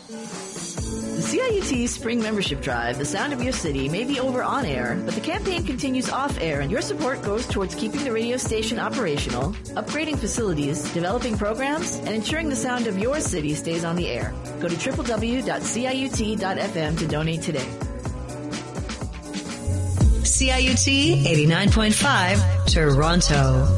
The CIUT Spring Membership Drive, The Sound of Your City, may be over on air, but the campaign continues off air and your support goes towards keeping the radio station operational, upgrading facilities, developing programs, and ensuring the sound of your city stays on the air. Go to www.ciut.fm to donate today. CIUT 89.5, Toronto.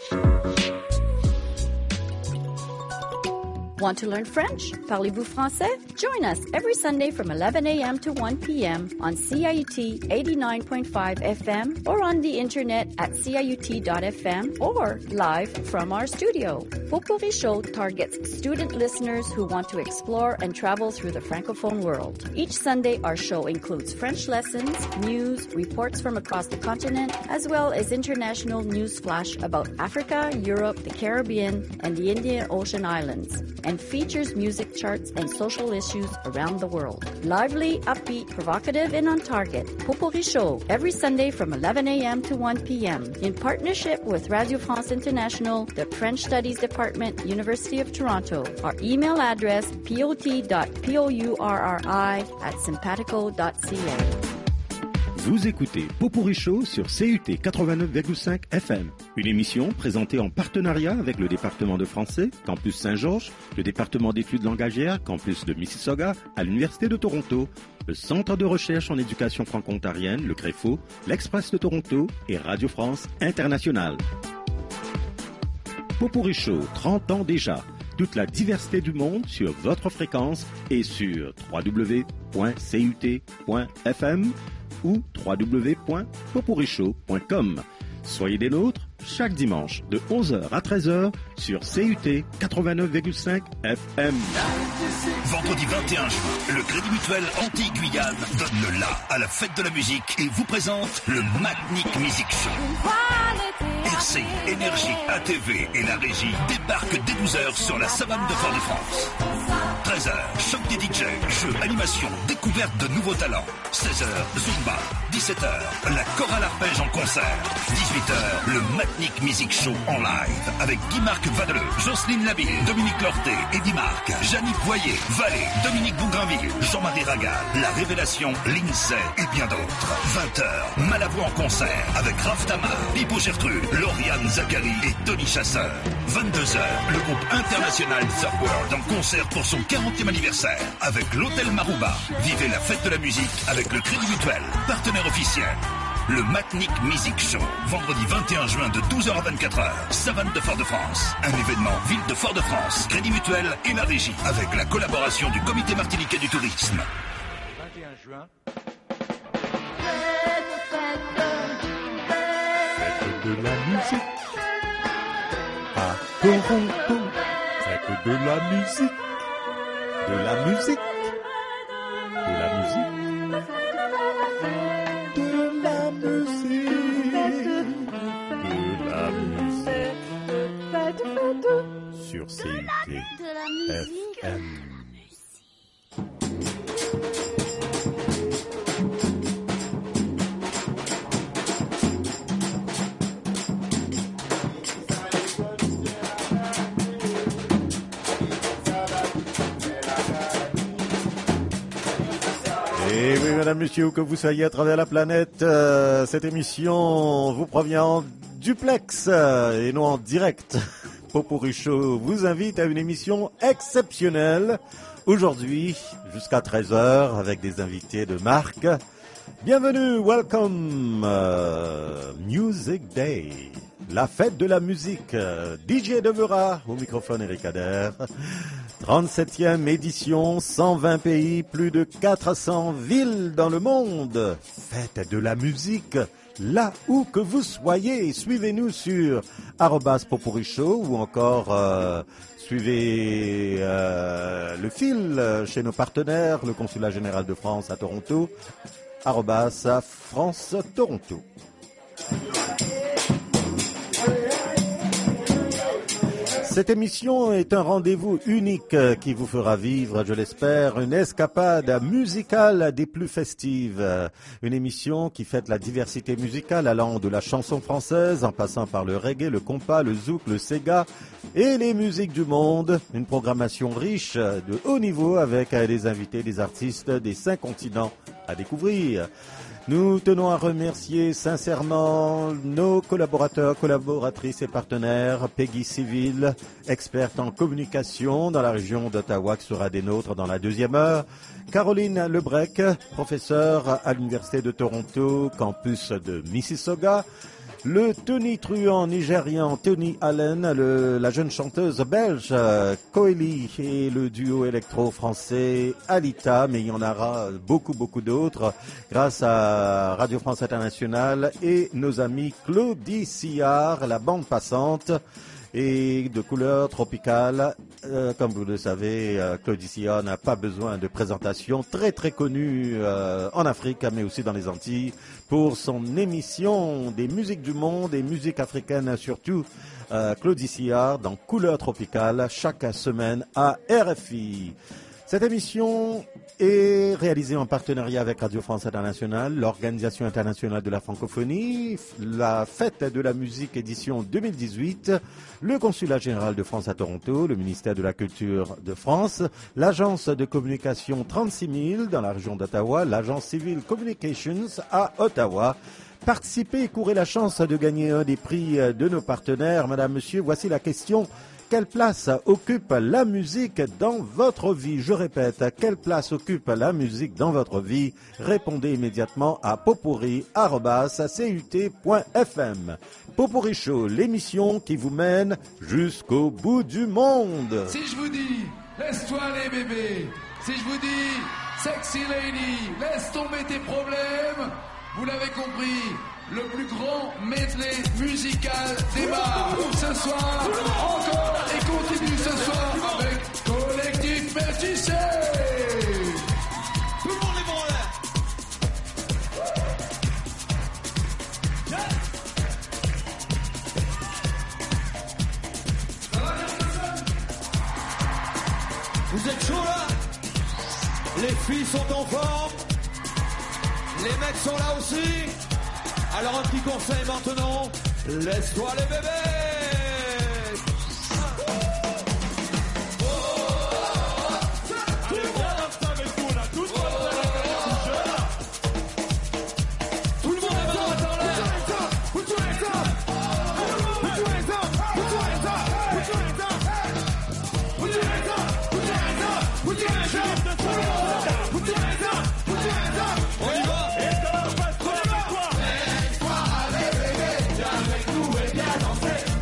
Want to learn French? Parlez-vous français? Join us every Sunday from 11 a.m. to 1 p.m. on CIUT 89.5 FM or on the internet at ciut.fm or live from our studio. Potpourri Show targets student listeners who want to explore and travel through the Francophone world. Each Sunday, our show includes French lessons, news, reports from across the continent, as well as international news flash about Africa, Europe, the Caribbean, and the Indian Ocean Islands, and features music charts and social issues around the world. Lively, upbeat, provocative, and on target. Potpourri Show, every Sunday from 11 a.m. to 1 p.m. in partnership with Radio France International, the French Studies Department, University of Toronto. Our email address, pot.pourri@sympatico.ca. Vous écoutez Potpourri Show sur CUT 89,5 FM, une émission présentée en partenariat avec le département de français, Campus Saint-Georges, le département d'études langagières, Campus de Mississauga, à l'Université de Toronto, le Centre de recherche en éducation franco-ontarienne, le CREFO, l'Express de Toronto et Radio France Internationale. Potpourri Show, 30 ans déjà. Toute la diversité du monde sur votre fréquence et sur www.cut.fm ou www.potpourrishow.com. Soyez des nôtres chaque dimanche de 11h à 13h sur CUT 89,5 FM. Vendredi 21 juin, le Crédit Mutuel Antilles-Guyane donne le la à la fête de la musique et vous présente le Matnick Music Show. RCI, Énergie, ATV et la régie débarquent dès 12h sur la savane de Fort-de-France. 13h, choc des DJ, jeux, animation, découverte de nouveaux talents. 16h, Zumba. 17h, la chorale arpège en concert. 18h, le Matnick Music Show en live avec Guy-Marc Vadeleux, Jocelyne Labille, Dominique Lorté, Eddy Marc, Jannick Boyer, Vallée, Dominique Bougrainville, Jean-Marie Ragal, La Révélation, Lindsay et bien d'autres. 20h, Malavoie en concert avec Raph Tamar, Pipo Gertrude, Lauriane Zachary et Tony Chasseur. 22h, le groupe international Third World en concert pour son 40e anniversaire avec l'Hôtel Marouba. Vivez la fête de la musique avec le Crédit Mutuel, partenaire officiel. Le Matnick Music Show, vendredi 21 juin de 12h à 24h, savane de Fort-de-France. Un événement ville de Fort-de-France, Crédit Mutuel et la régie, avec la collaboration du Comité martiniquais du tourisme. 21 juin. Fête de la musique à Toronto. Fête de la musique. De la musique. De la musique. Sur CUT FM. Et oui, mesdames, messieurs, où que vous soyez à travers la planète, cette émission vous provient en duplex et non en direct. Potpourri Show vous invite à une émission exceptionnelle. Aujourd'hui, jusqu'à 13h, avec des invités de marque. Bienvenue, welcome, Music Day, la fête de la musique. DJ Devera, au microphone Eric Adair. 37e édition, 120 pays, plus de 400 villes dans le monde. Fête de la musique. Là où que vous soyez, suivez-nous sur @potpourrishow ou encore suivez le fil chez nos partenaires, le Consulat général de France à Toronto, @France Toronto. Cette émission est un rendez-vous unique qui vous fera vivre, je l'espère, une escapade musicale des plus festives. Une émission qui fête la diversité musicale allant de la chanson française en passant par le reggae, le compas, le zouk, le sega et les musiques du monde. Une programmation riche de haut niveau avec des invités, des artistes des 5 continents à découvrir. Nous tenons à remercier sincèrement nos collaborateurs, collaboratrices et partenaires, Peggy Civil, experte en communication dans la région d'Ottawa, qui sera des nôtres dans la 2e heure, Caroline Lebrec, professeure à l'Université de Toronto, campus de Mississauga, le Tony Truant nigérian Tony Allen, la jeune chanteuse belge Coeli et le duo électro-français Alita, mais il y en aura beaucoup d'autres grâce à Radio France Internationale et nos amis Claudie Sillard, la bande passante et de couleur tropicale. Comme vous le savez, Claudie Sillard n'a pas besoin de présentation, très connue en Afrique, mais aussi dans les Antilles, pour son émission des musiques du monde et musiques africaines surtout. Claudie Sillard dans Couleur tropicale chaque semaine à RFI. Cette émission est réalisée en partenariat avec Radio France Internationale, l'Organisation internationale de la francophonie, la Fête de la musique édition 2018, le Consulat général de France à Toronto, le ministère de la Culture de France, l'Agence de communication 36 000 dans la région d'Ottawa, l'Agence Civil Communications à Ottawa. Participez et courez la chance de gagner un des prix de nos partenaires. Madame, monsieur, voici la question. Quelle place occupe la musique dans votre vie? Je répète, quelle place occupe la musique dans votre vie? Répondez immédiatement à popurri@cut.fm. Popurri Show, l'émission qui vous mène jusqu'au bout du monde. Si je vous dis, laisse-toi aller bébé. Si je vous dis, sexy lady, laisse tomber tes problèmes. Vous l'avez compris. Le plus grand medley musical démarre ce soir encore et continue ce soir avec Collectif Métissé. Tout le monde est bon là. Vous êtes chaud là? Les filles sont en forme. Les mecs sont là aussi. Alors un petit conseil maintenant, laisse-toi les bébés. Tout le monde est dans l'air. Put your hands up. Put your hands up. Put your hands up. Put your hands up. Put your hands up. Put your hands up. Put your hands up. Put your hands up. Put your hands up. On y va. Avec nous et bien danser.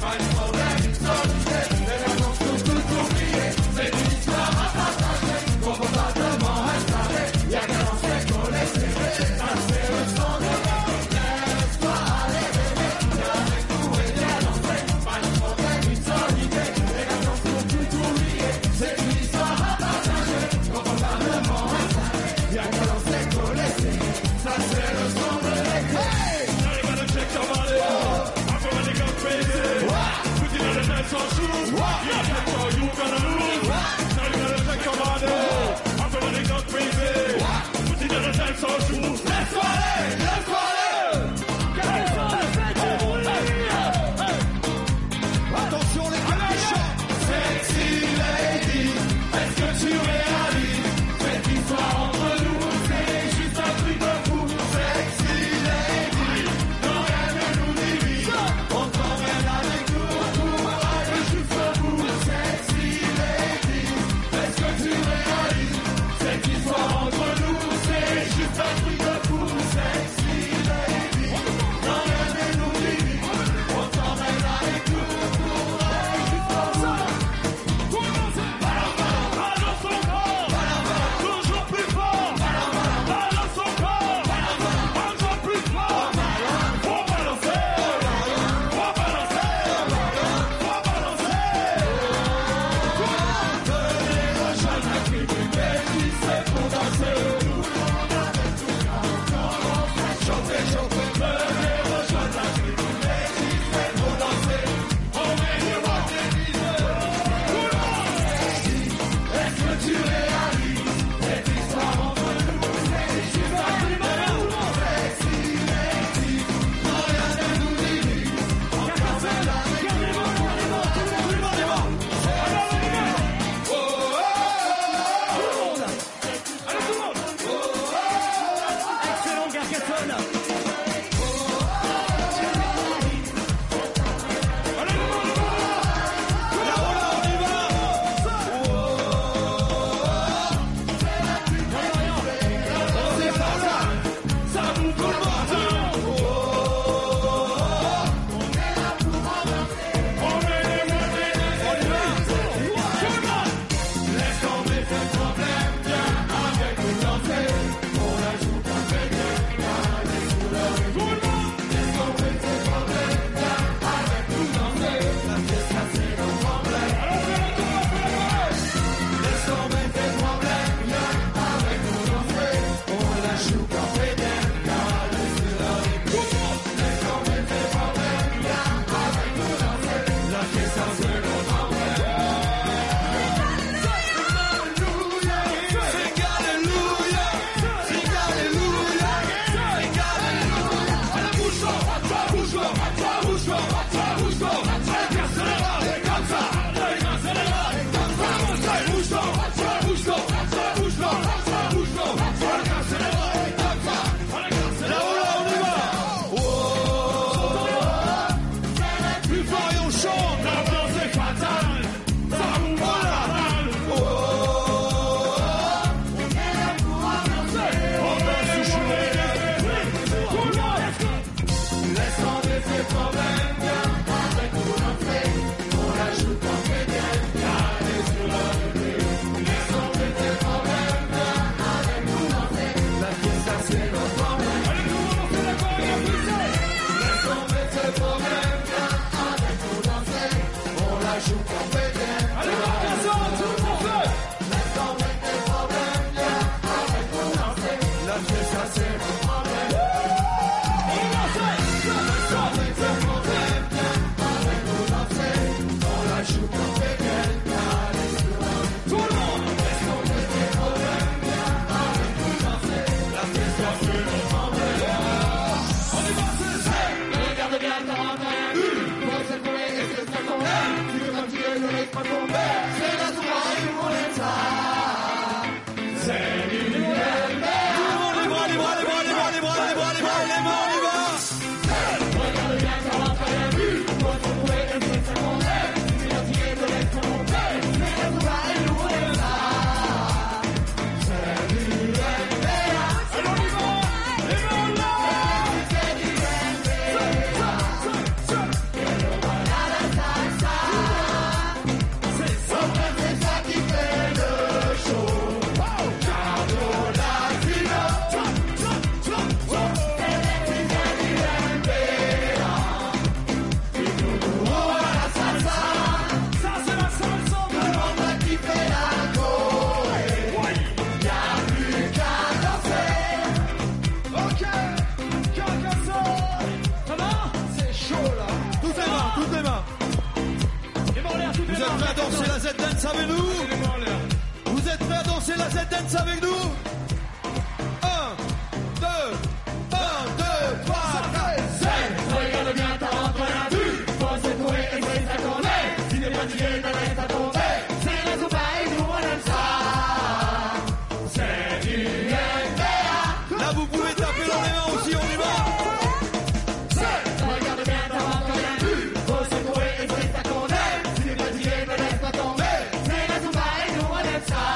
Dansez avec nous. 1, 2, 1, 2, 3, 4, 5. Regarde bien, t'as rien vu. Faut secouer et c'est ça qu'on est. Si t'es fatigué, t'as reste à tomber. C'est la zumba et nous on aime ça. C'est du NBA. Là vous pouvez taper dans les mains aussi, on y va. Regarde bien, t'as rien vu. Faut secouer et c'est ça qu'on est. Si t'es fatigué, t'as reste à tomber. C'est la zumba et nous on aime ça.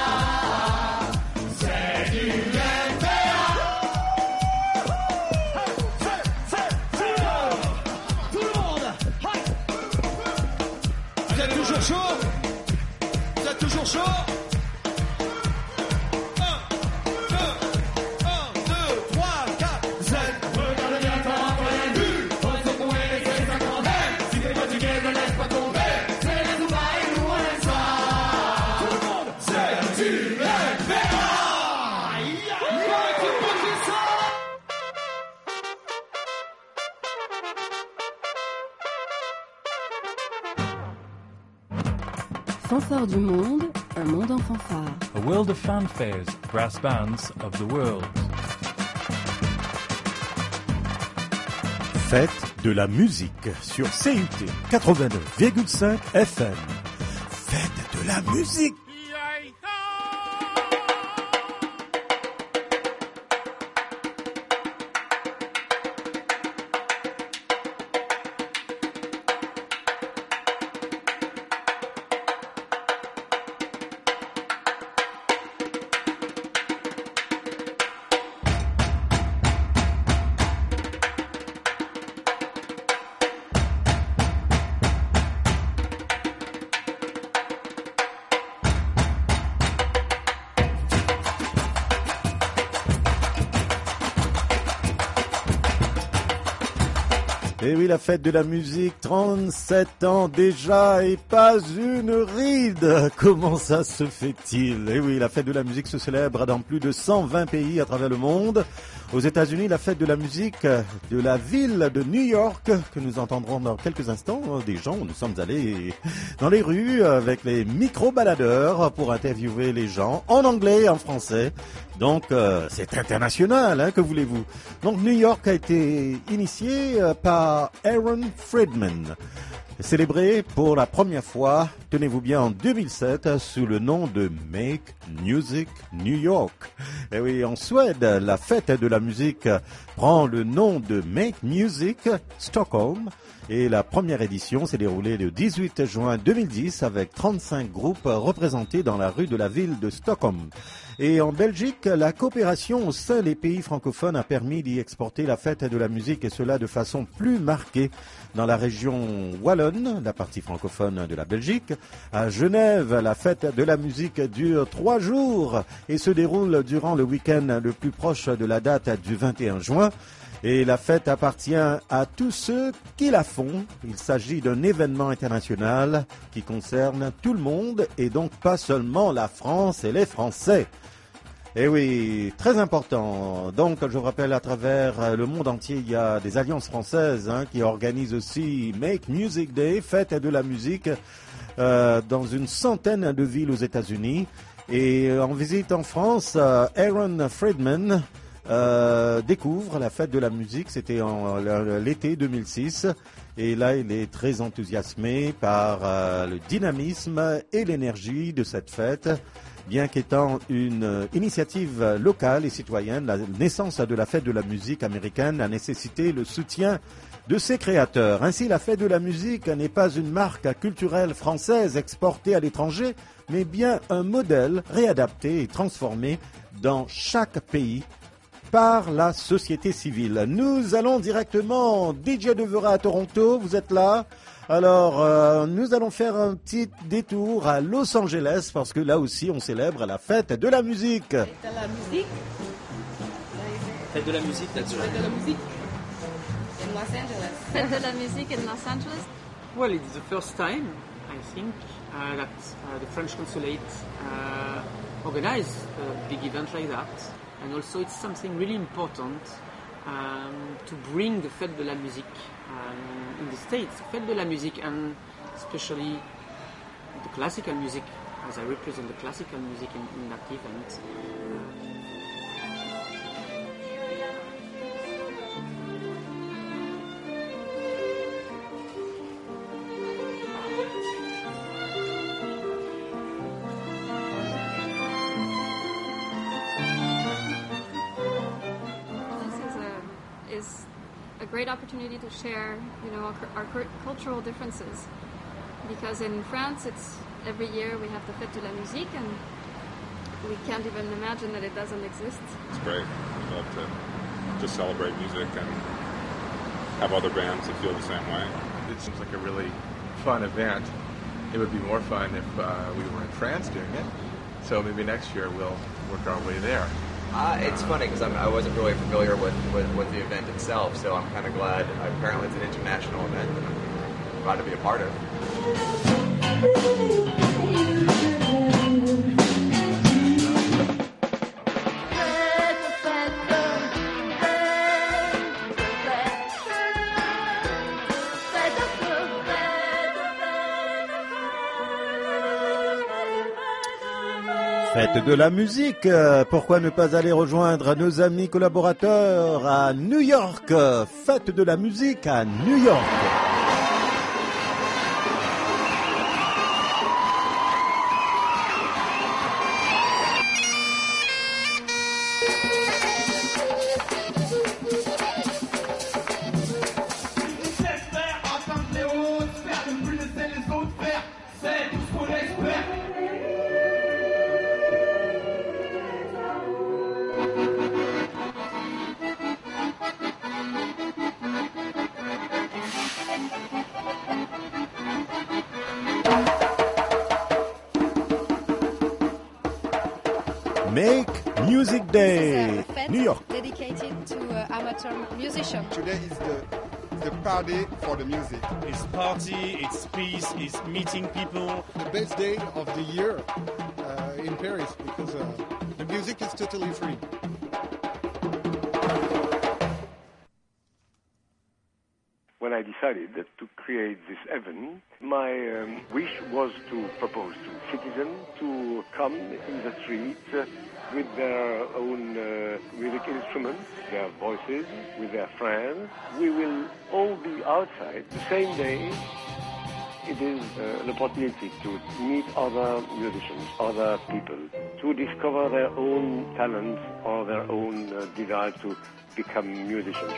C'est du NBA. Tout le monde. Vous êtes toujours chaud? Vous êtes toujours chaud? 1, 2, 3, 4, 7. Regarde bien, t'as rien vu. Faut secouer et c'est ça qu'on aime. Si t'es fatigué, ne laisse pas tomber. C'est la Zumba et nous on aime ça. Tout le monde. C'est du NBA. Fanfare du monde, un monde en fanfare. A world of fanfares, brass bands of the world. Fête de la musique sur CUT 89,5 FM. Fête de la musique. Et oui, la fête de la musique, 37 ans déjà et pas une ride. Comment ça se fait-il? Et oui, la fête de la musique se célèbre dans plus de 120 pays à travers le monde. Aux États-Unis, la fête de la musique de la ville de New York, que nous entendrons dans quelques instants, des gens où nous sommes allés dans les rues avec les micro-baladeurs pour interviewer les gens en anglais et en français. Donc, c'est international, hein, que voulez-vous. Donc, New York a été initié par Aaron Friedman, célébré pour la première fois, tenez-vous bien, en 2007, sous le nom de Make Music New York. Et oui, en Suède, la fête de la musique prend le nom de Make Music Stockholm. Et la première édition s'est déroulée le 18 juin 2010 avec 35 groupes représentés dans la rue de la ville de Stockholm. Et en Belgique, la coopération au sein des pays francophones a permis d'y exporter la fête de la musique et cela de façon plus marquée dans la région wallonne, la partie francophone de la Belgique. À Genève, la fête de la musique dure 3 jours et se déroule durant le week-end le plus proche de la date du 21 juin. Et la fête appartient à tous ceux qui la font. Il s'agit d'un événement international qui concerne tout le monde et donc pas seulement la France et les Français. Et oui, très important. Donc, je vous rappelle, à travers le monde entier, il y a des alliances françaises qui organisent aussi Make Music Day, fête de la musique, dans une centaine de villes aux États-Unis. Et en visite en France, Aaron Friedman découvre la fête de la musique. C'était en l'été 2006. Et là, il est très enthousiasmé par le dynamisme et l'énergie de cette fête. Bien qu'étant une initiative locale et citoyenne, la naissance de la fête de la musique américaine a nécessité le soutien de ses créateurs. Ainsi, la fête de la musique n'est pas une marque culturelle française exportée à l'étranger, mais bien un modèle réadapté et transformé dans chaque pays par la société civile. Nous allons directement, DJ Devera à Toronto, vous êtes là? Alors, nous allons faire un petit détour à Los Angeles parce que là aussi, on célèbre la fête de la musique. Fête de la musique. Fête de la musique, that's right. Fête de la musique. In Los Angeles. Fête de la musique in Los Angeles. Well, it's the first time, I think, that the French consulate organized a big event like that. And also it's something really important to bring the Fête de la musique in the States. Fête de la musique, and especially the classical music as I represent the classical music in that event. Great opportunity to share, our cultural differences. Because in France, it's every year we have the Fête de la Musique, and we can't even imagine that it doesn't exist. It's great. I love to just celebrate music and have other bands that feel the same way. It seems like a really fun event. It would be more fun if we were in France doing it. So maybe next year we'll work our way there. It's funny because I wasn't really familiar with the event itself, so I'm kind of glad. Apparently it's an international event, and I'm glad to be a part of. Fête de la musique, pourquoi ne pas aller rejoindre nos amis collaborateurs à New York? Fête de la musique à New York. Make Music Day, New York. Dedicated to amateur musicians. Today is the party for the music. It's party, it's peace, it's meeting people. The best day of the year in Paris because the music is totally free. When I decided to create this event, my wish was to propose to citizens to come in the streets with their own music instruments, their voices, with their friends. We will all be outside the same day. It is an opportunity to meet other musicians, other people, to discover their own talents or their own desire to become musicians.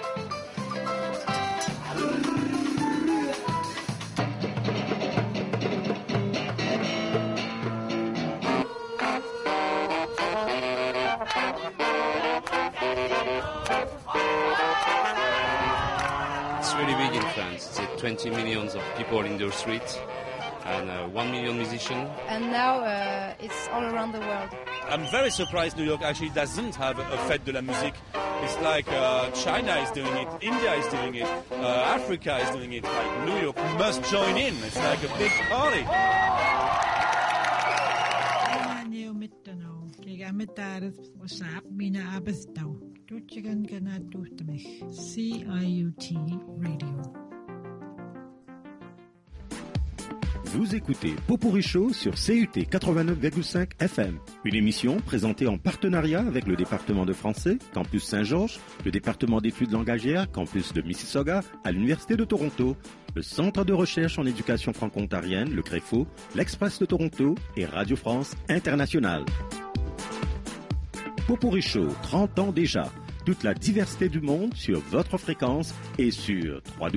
It's really big in France. It's 20 million of people in the streets and 1 million musicians. And now it's all around the world. I'm very surprised New York actually doesn't have a Fête de la Musique. It's like China is doing it, India is doing it, Africa is doing it. Like New York must join in. It's like a big party. Vous écoutez Popurrí Show sur CUT 89,5 FM, une émission présentée en partenariat avec le département de français, Campus Saint-Georges, le département d'études langagières, Campus de Mississauga, à l'Université de Toronto, le Centre de recherche en éducation franco-ontarienne, le CREFO, l'Express de Toronto et Radio France Internationale. Popurrí Show, 30 ans déjà. Toute la diversité du monde sur votre fréquence et sur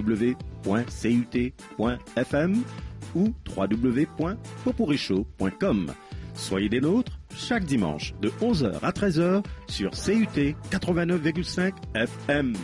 www.cut.fm ou www.popurrishow.com. Soyez des nôtres chaque dimanche de 11h à 13h sur CUT 89,5 FM.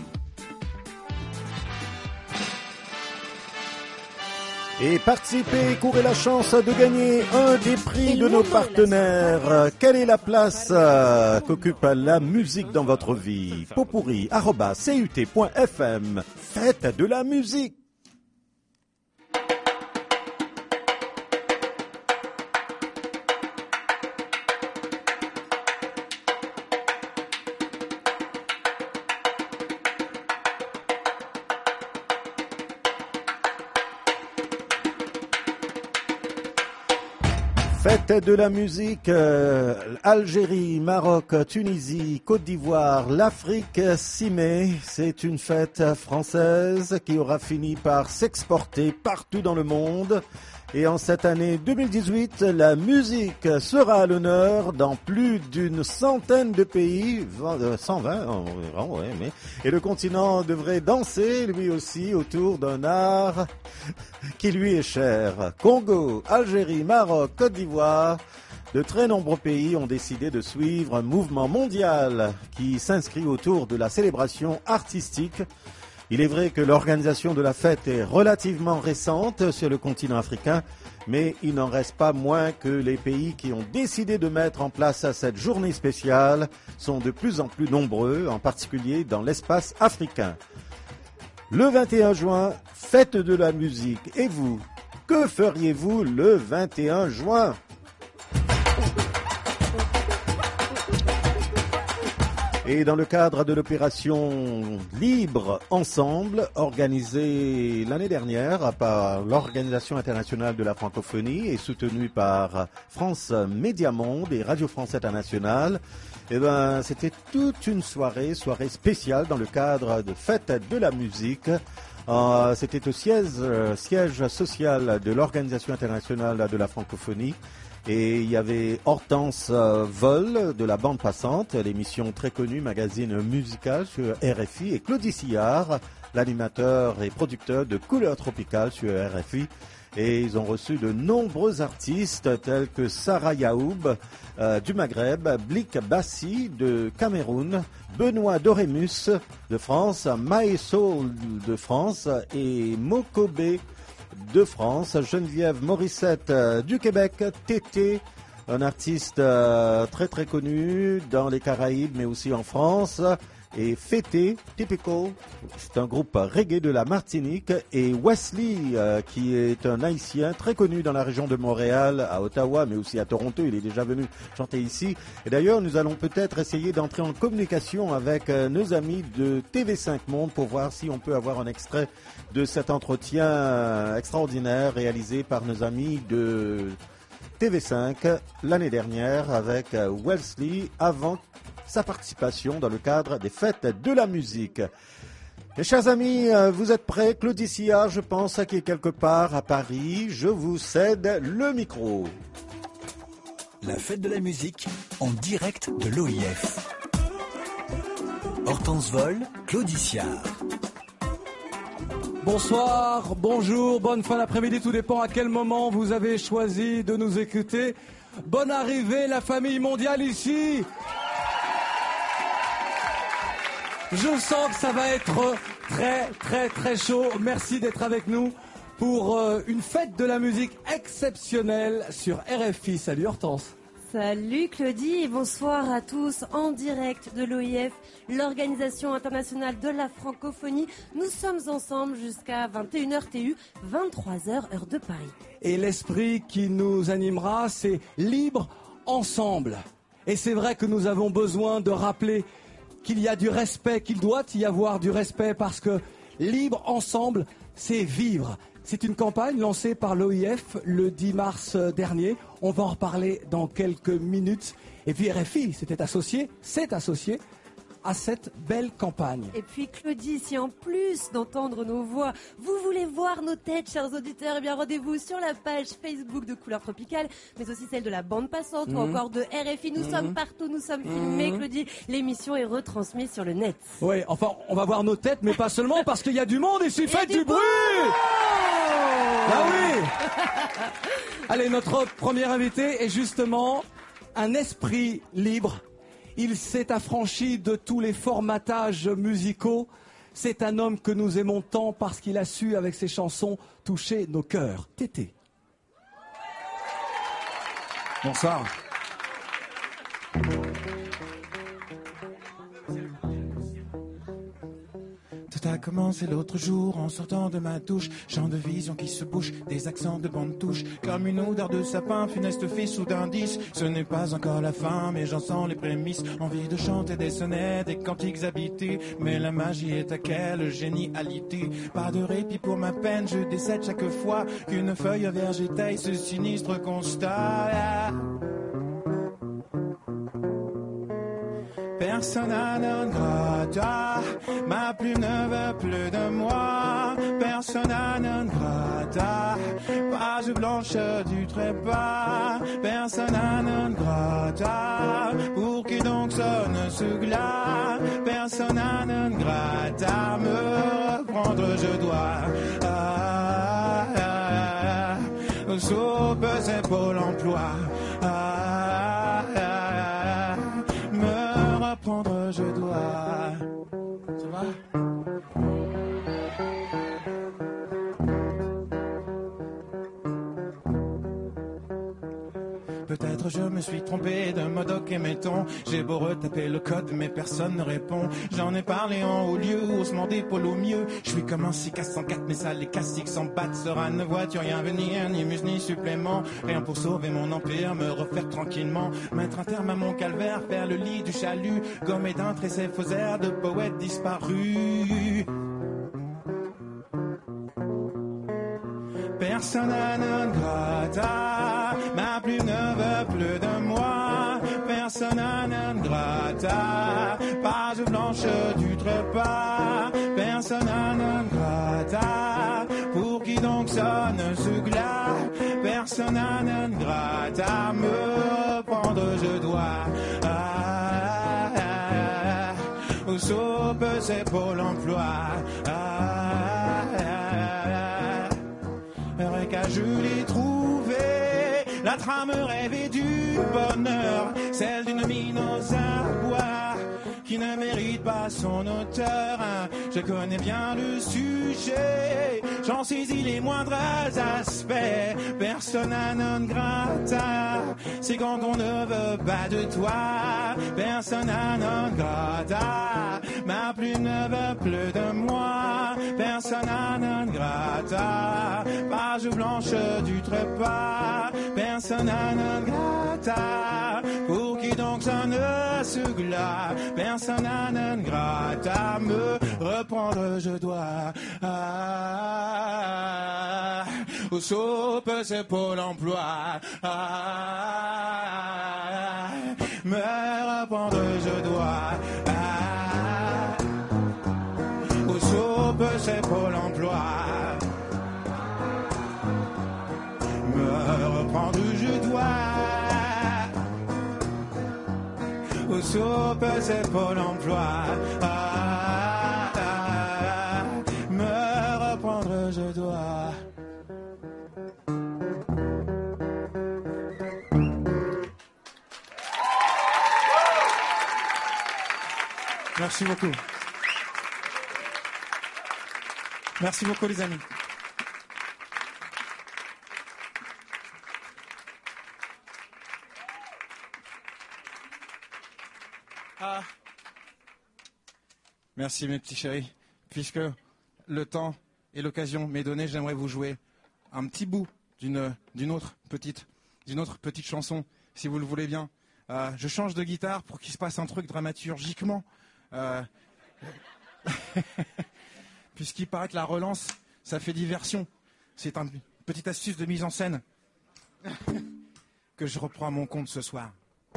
Et participez, courez la chance de gagner un des prix de nos partenaires. Quelle est la place qu'occupe la musique dans votre vie? popurri@cut.fm. Fête de la musique. Fête de la musique, Algérie, Maroc, Tunisie, Côte d'Ivoire, l'Afrique, 6 mai. C'est une fête française qui aura fini par s'exporter partout dans le monde. Et en cette année 2018, la musique sera à l'honneur dans plus d'une centaine de pays, 120, et le continent devrait danser lui aussi autour d'un art qui lui est cher. Congo, Algérie, Maroc, Côte d'Ivoire, de très nombreux pays ont décidé de suivre un mouvement mondial qui s'inscrit autour de la célébration artistique. Il est vrai que l'organisation de la fête est relativement récente sur le continent africain, mais il n'en reste pas moins que les pays qui ont décidé de mettre en place cette journée spéciale sont de plus en plus nombreux, en particulier dans l'espace africain. Le 21 juin, fête de la musique. Et vous, que feriez-vous le 21 juin ? Et dans le cadre de l'opération Libre Ensemble, organisée l'année dernière par l'Organisation internationale de la francophonie et soutenue par France Média Monde et Radio France Internationale, c'était toute une soirée spéciale dans le cadre de Fête de la musique. C'était au siège social de l'Organisation internationale de la francophonie. Et il y avait Hortense Vol de la bande passante, l'émission très connue, magazine musical sur RFI, et Claudie Sillard, l'animateur et producteur de Couleurs Tropicales sur RFI. Et ils ont reçu de nombreux artistes tels que Sarah Yaoub du Maghreb, Blik Bassi de Cameroun, Benoît Dorémus de France, Maëso de France et Mokobe de France, Geneviève Morissette du Québec, Tété, un artiste très très connu dans les Caraïbes mais aussi en France, et Fété, Typical, c'est un groupe reggae de la Martinique, et Wesley qui est un Haïtien très connu dans la région de Montréal, à Ottawa mais aussi à Toronto, il est déjà venu chanter ici. Et d'ailleurs nous allons peut-être essayer d'entrer en communication avec nos amis de TV5 Monde pour voir si on peut avoir un extrait de cet entretien extraordinaire réalisé par nos amis de TV5 l'année dernière avec Wesley avant sa participation dans le cadre des fêtes de la musique. Mes chers amis, vous êtes prêts? Claudie Sillard, je pense, qui est quelque part à Paris. Je vous cède le micro. La fête de la musique en direct de l'OIF. Hortense Vol, Claudie Sillard. Bonsoir, bonjour, bonne fin d'après-midi, tout dépend à quel moment vous avez choisi de nous écouter. Bonne arrivée, la famille mondiale ici. Je sens que ça va être très très très chaud. Merci d'être avec nous pour une fête de la musique exceptionnelle sur RFI. Salut Hortense. Salut Claudie et bonsoir à tous en direct de l'OIF, l'Organisation internationale de la francophonie. Nous sommes ensemble jusqu'à 21h TU, 23h heure de Paris. Et l'esprit qui nous animera, c'est Libre Ensemble. Et c'est vrai que nous avons besoin de rappeler qu'il y a du respect, qu'il doit y avoir du respect parce que Libre Ensemble, c'est vivre. C'est une campagne lancée par l'OIF le 10 mars dernier. On va en reparler dans quelques minutes. Et puis RFI s'est associé à cette belle campagne. Et puis Claudie, si en plus d'entendre nos voix, vous voulez voir nos têtes, chers auditeurs, eh bien rendez-vous sur la page Facebook de Couleurs Tropicales, mais aussi celle de la bande passante ou encore de RFI. Nous sommes partout, nous sommes filmés, Claudie. L'émission est retransmise sur le net. Oui, enfin, on va voir nos têtes, mais pas seulement, parce qu'il y a du monde ici. Faites du bruit! Ah oui! Allez, notre premier invité est justement un esprit libre. Il s'est affranchi de tous les formatages musicaux. C'est un homme que nous aimons tant parce qu'il a su, avec ses chansons, toucher nos cœurs. Tété. Bonsoir. Tout Ça a commencé l'autre jour en sortant de ma douche. Champ de vision qui se bouche, des accents de bande touche. Comme une odeur de sapin, funeste fait soudain 10. Ce n'est pas encore la fin, mais j'en sens les prémices. Envie de chanter des sonnets, des cantiques habités. Mais la magie est à quelle génialité. Pas de répit pour ma peine, je décède chaque fois qu'une feuille vierge étaye ce sinistre constat. Persona non grata, ma plume ne veut plus de moi. Persona non grata, page blanche du trépas. Persona non grata, pour qui donc sonne ce glas. Persona non grata, me reprendre je dois. Soupe c'est Pôle emploi. Me reprendre je dois. Ça va? Peut-être je me suis trompé de Modoc et Méton. J'ai beau retaper le code mais personne ne répond. J'en ai parlé en haut lieu, haussement d'épaule au mieux. Je suis comme un 6K104 mais ça les castiques s'en battent. Sera ne vois-tu rien venir, ni muse ni supplément. Rien pour sauver mon empire, me refaire tranquillement. Mettre un terme à mon calvaire, faire le lit du chalut. Gommer d'un trait ces faux airs de poètes disparus. Persona non grata, ma plume ne veut plus de moi. Persona non grata, page blanche du trépas. Persona non grata, pour qui donc sonne ce glas. Persona non grata, me reprendre je dois. Soupe c'est Pôle emploi. Je l'ai trouvé, la trame rêvée du bonheur, celle d'une mine aux arbois qui ne mérite pas son auteur. Je connais bien le sujet, j'en saisis les moindres aspects. Persona non grata, c'est quand on ne veut pas de toi. Persona non grata, ma plume ne veut plus de moi. Persona non grata, page blanche du trépas. Persona non grata, pour qui donc sonne ce glas. Persona non grata, me reprendre je dois. Au soupe c'est Pôle emploi. Me reprendre je dois. Au soupe c'est Pôle emploi. Me reprendre je dois. Au soupe c'est Pôle emploi. Me reprendre je dois. Merci beaucoup. Merci beaucoup les amis. Merci mes petits chéris. Puisque le temps et l'occasion m'est donné, j'aimerais vous jouer un petit bout d'une autre petite chanson, si vous le voulez bien. Je change de guitare pour qu'il se passe un truc dramaturgiquement. Puisqu'il paraît que la relance, ça fait diversion. C'est une petite astuce de mise en scène que je reprends à mon compte ce soir.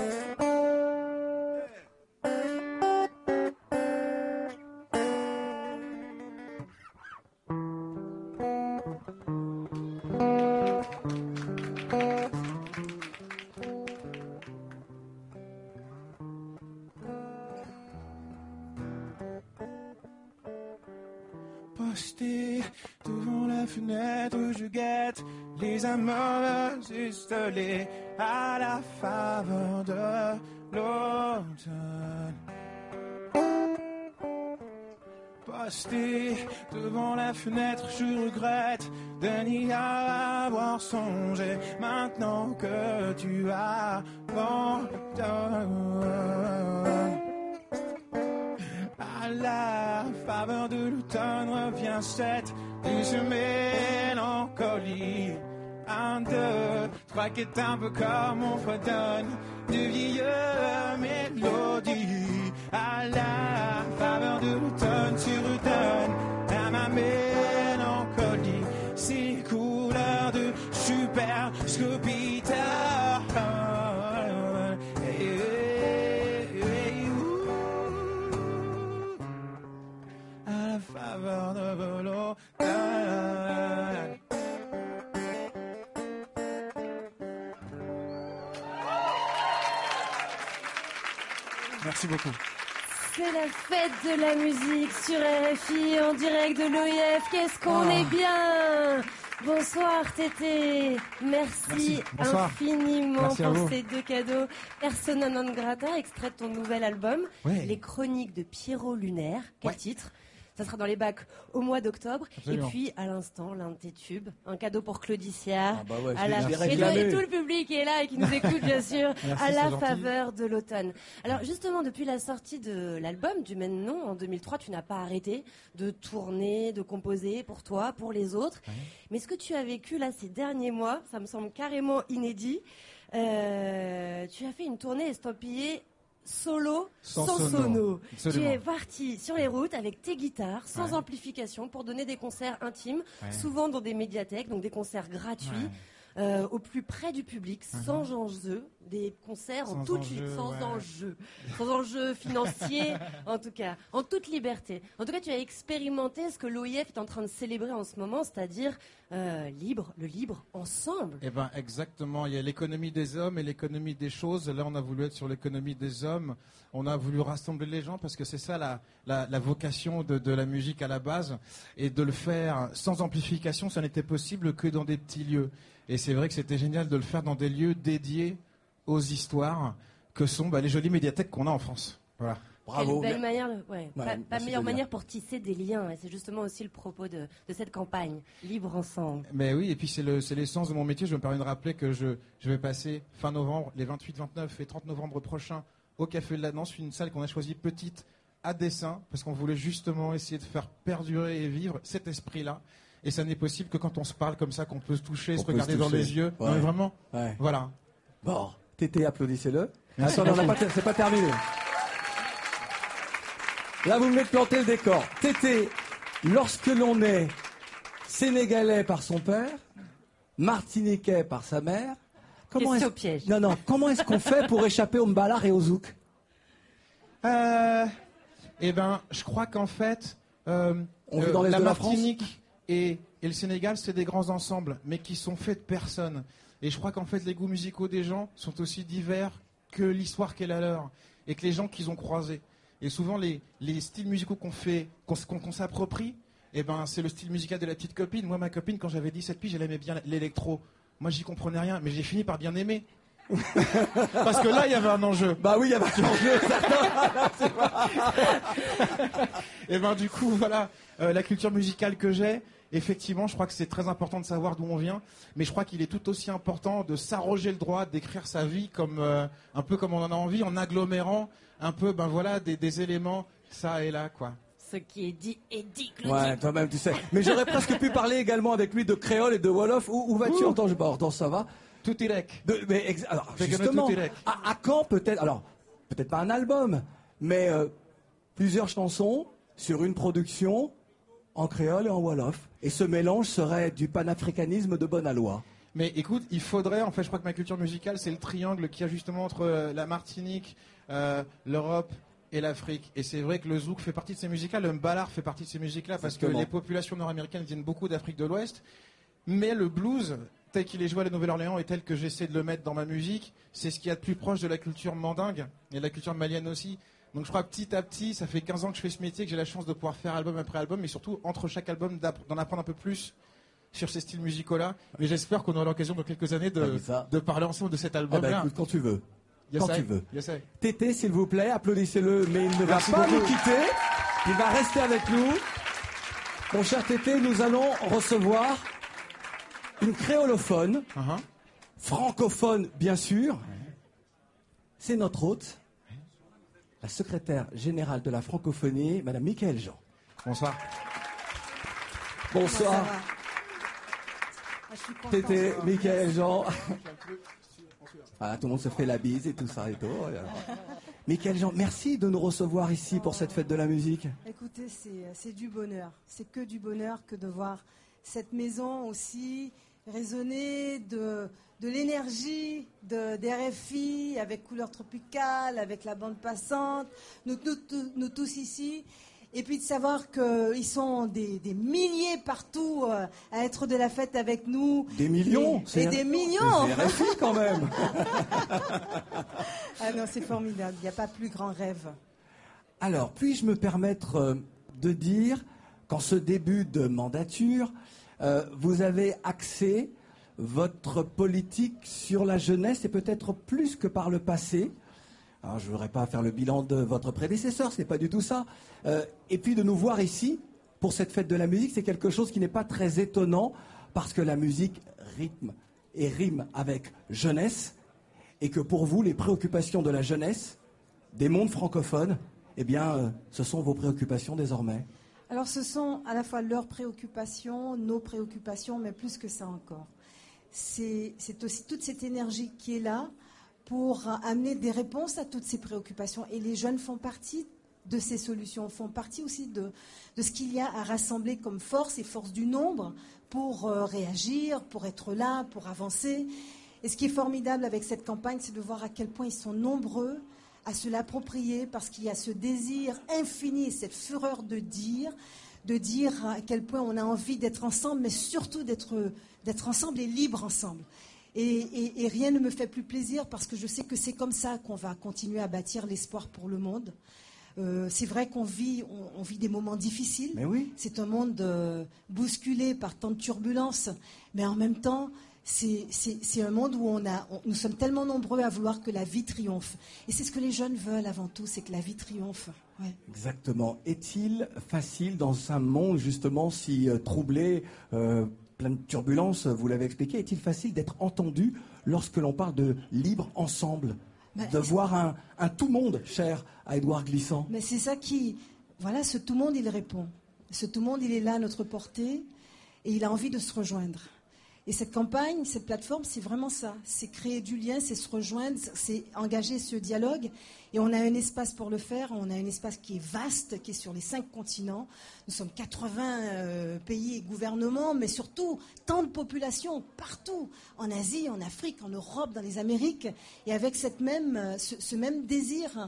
Posté devant la fenêtre, je guette les amoureuses installées à la faveur de l'automne. Posté devant la fenêtre, je regrette de n'y avoir songé. Maintenant que tu abandonnes à la faveur de l'automne revient cette douce mélancolie. 1, 2, 3 qui est un peu comme on fredonne de vieilles mélodies. À la faveur de l'automne, tu redonnes à ma mélancolie ces couleurs de super scopita. À la faveur de l'automne. Merci beaucoup. C'est la fête de la musique sur RFI en direct de l'OIF. Qu'est-ce qu'on est bien! Bonsoir Tété, merci infiniment merci pour ces 2 cadeaux. Persona non grata, extrait de ton nouvel album, Les Chroniques de Pierrot Lunaire. Quel titre? Ça sera dans les bacs au mois d'octobre. Absolument. Et puis, à l'instant, l'un de tes tubes, un cadeau pour Claudicia. À la... et tout le public est là et qui nous écoute, bien sûr, merci, à la faveur de l'automne. Alors, justement, depuis la sortie de l'album du même nom, en 2003, tu n'as pas arrêté de tourner, de composer pour toi, pour les autres. Ouais. Mais ce que tu as vécu, là, ces derniers mois, ça me semble carrément inédit. Tu as fait une tournée estampillée solo, sans sono. Tu es parti sur les routes avec tes guitares, sans amplification, pour donner des concerts intimes, souvent dans des médiathèques, donc des concerts gratuits, au plus près du public, sans enjeu, des concerts sans enjeu financier, en tout cas, en toute liberté. En tout cas, tu as expérimenté ce que l'OIF est en train de célébrer en ce moment, c'est-à-dire le libre ensemble. Eh ben exactement, il y a l'économie des hommes et l'économie des choses. Là, on a voulu être sur l'économie des hommes. On a voulu rassembler les gens parce que c'est ça la vocation de la musique à la base. Et de le faire sans amplification, ça n'était possible que dans des petits lieux. Et c'est vrai que c'était génial de le faire dans des lieux dédiés aux histoires que sont les jolies médiathèques qu'on a en France. Voilà. Bravo. Quelle belle manière, pas meilleure manière pour tisser des liens. Et c'est justement aussi le propos de cette campagne, Libre Ensemble. Mais oui, et puis c'est l'essence de mon métier. Je me permets de rappeler que je vais passer fin novembre, les 28, 29 et 30 novembre prochains, au Café de la Danse, une salle qu'on a choisie petite à dessein, parce qu'on voulait justement essayer de faire perdurer et vivre cet esprit-là. Et ça n'est possible que quand on se parle comme ça, qu'on peut se toucher, se regarder dans les yeux. Ouais. Non, mais vraiment, voilà. Bon, Tété, applaudissez-le. Attends, c'est pas terminé. Là, vous venez de planter le décor. Tété, lorsque l'on est sénégalais par son père, martiniquais par sa mère, comment piège. Comment est-ce qu'on fait pour échapper au mbalar et au zouk? Eh ben, je crois qu'en fait, on vit dans l'Est la de la Martinique France et le Sénégal, c'est des grands ensembles, mais qui sont faits de personnes. Et je crois qu'en fait, les goûts musicaux des gens sont aussi divers que l'histoire qu'est la leur, et que les gens qu'ils ont croisés. Et souvent, les styles musicaux qu'on s'approprie, eh ben, c'est le style musical de la petite copine. Moi, ma copine, quand j'avais 17 piges, elle aimait bien l'électro. Moi, j'y comprenais rien, mais j'ai fini par bien aimer. Parce que là, il y avait un enjeu. Bah oui, il y avait un enjeu. Et ben, du coup, voilà, la culture musicale que j'ai, effectivement, je crois que c'est très important de savoir d'où on vient, mais je crois qu'il est tout aussi important de s'arroger le droit d'écrire sa vie comme un peu comme on en a envie, en agglomérant un peu, des éléments ça et là, quoi. Ce qui est dit est dit, Claudie. Ouais, toi-même, tu sais. Mais j'aurais presque pu parler également avec lui de créole et de wolof. Où vas-tu? Hortense, ça va? Tout direct. Alors, justement, à quand peut-être, alors, peut-être pas un album, mais plusieurs chansons sur une production en créole et en wolof. Et ce mélange serait du panafricanisme de bonne aloi. Mais écoute, il faudrait, en fait, je crois que ma culture musicale, c'est le triangle qu'il y a justement entre la Martinique, l'Europe et l'Afrique. Et c'est vrai que le zouk fait partie de ces musiques-là, le mbalar fait partie de ces musiques-là, parce que les populations nord-américaines viennent beaucoup d'Afrique de l'Ouest. Mais le blues, tel qu'il est joué à la Nouvelle-Orléans et tel que j'essaie de le mettre dans ma musique, c'est ce qu'il y a de plus proche de la culture mandingue et de la culture malienne aussi. Donc je crois que petit à petit, ça fait 15 ans que je fais ce métier, que j'ai la chance de pouvoir faire album après album, mais surtout entre chaque album d'en apprendre un peu plus sur ces styles musicaux-là. Mais j'espère qu'on aura l'occasion dans quelques années de parler ensemble de cet album-là. Ah bah écoute, quand tu veux. Quand tu veux. Yes, Tété, s'il vous plaît, applaudissez-le, mais il ne va pas nous quitter. Il va rester avec nous. Mon cher Tété, nous allons recevoir une créolophone, francophone bien sûr. C'est notre hôte, la secrétaire générale de la francophonie, Madame Michaëlle Jean. Bonsoir. Bonsoir. C'était Michael Jean. Ah, tout le monde se fait la bise et tout ça et tout. Michael Jean, merci de nous recevoir ici pour cette fête de la musique. Écoutez, c'est du bonheur. C'est que du bonheur que de voir cette maison aussi résonner de l'énergie d'RFI avec Couleur Tropicale, avec la bande passante, nous tous ici. Et puis de savoir qu'ils sont des milliers partout à être de la fête avec nous. Des millions. Et des millions. C'est RFI quand même. Ah non, c'est formidable. Il n'y a pas plus grand rêve. Alors, puis-je me permettre de dire qu'en ce début de mandature, vous avez axé votre politique sur la jeunesse et peut-être plus que par le passé. Alors, je ne voudrais pas faire le bilan de votre prédécesseur, c'est pas du tout ça. Et puis de nous voir ici, pour cette fête de la musique, c'est quelque chose qui n'est pas très étonnant, parce que la musique rythme et rime avec jeunesse, et que pour vous, les préoccupations de la jeunesse, des mondes francophones, eh bien, ce sont vos préoccupations désormais. Alors, ce sont à la fois leurs préoccupations, nos préoccupations, mais plus que ça encore. C'est aussi toute cette énergie qui est là, pour amener des réponses à toutes ces préoccupations. Et les jeunes font partie de ces solutions, font partie aussi de ce qu'il y a à rassembler comme force et force du nombre pour réagir, pour être là, pour avancer. Et ce qui est formidable avec cette campagne, c'est de voir à quel point ils sont nombreux à se l'approprier, parce qu'il y a ce désir infini, cette fureur de dire à quel point on a envie d'être ensemble, mais surtout d'être ensemble et libre ensemble. Et rien ne me fait plus plaisir, parce que je sais que c'est comme ça qu'on va continuer à bâtir l'espoir pour le monde. C'est vrai qu'on vit des moments difficiles. Mais oui. C'est un monde bousculé par tant de turbulences. Mais en même temps, c'est un monde où nous sommes tellement nombreux à vouloir que la vie triomphe. Et c'est ce que les jeunes veulent avant tout, c'est que la vie triomphe. Ouais. Exactement. Est-il facile dans un monde justement si troublé, plein de turbulences, vous l'avez expliqué, est-il facile d'être entendu lorsque l'on parle de libre ensemble, de voir un tout-monde cher à Édouard Glissant? Mais c'est ça voilà, ce tout-monde, il répond. Ce tout-monde, il est là à notre portée, et il a envie de se rejoindre. Et cette campagne, cette plateforme, c'est vraiment ça. C'est créer du lien, c'est se rejoindre, c'est engager ce dialogue. Et on a un espace pour le faire. On a un espace qui est vaste, qui est sur les 5 continents. Nous sommes 80 pays et gouvernements, mais surtout tant de populations partout, en Asie, en Afrique, en Europe, dans les Amériques. Et avec ce même désir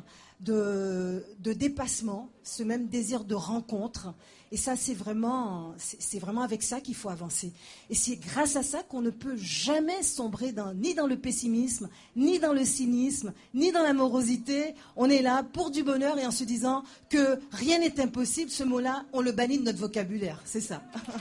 de dépassement, ce même désir de rencontre. Et ça, c'est vraiment avec ça qu'il faut avancer. Et c'est grâce à ça qu'on ne peut jamais sombrer ni dans le pessimisme, ni dans le cynisme, ni dans la morosité. On est là pour du bonheur, et en se disant que rien n'est impossible. Ce mot-là, on le bannit de notre vocabulaire. C'est ça.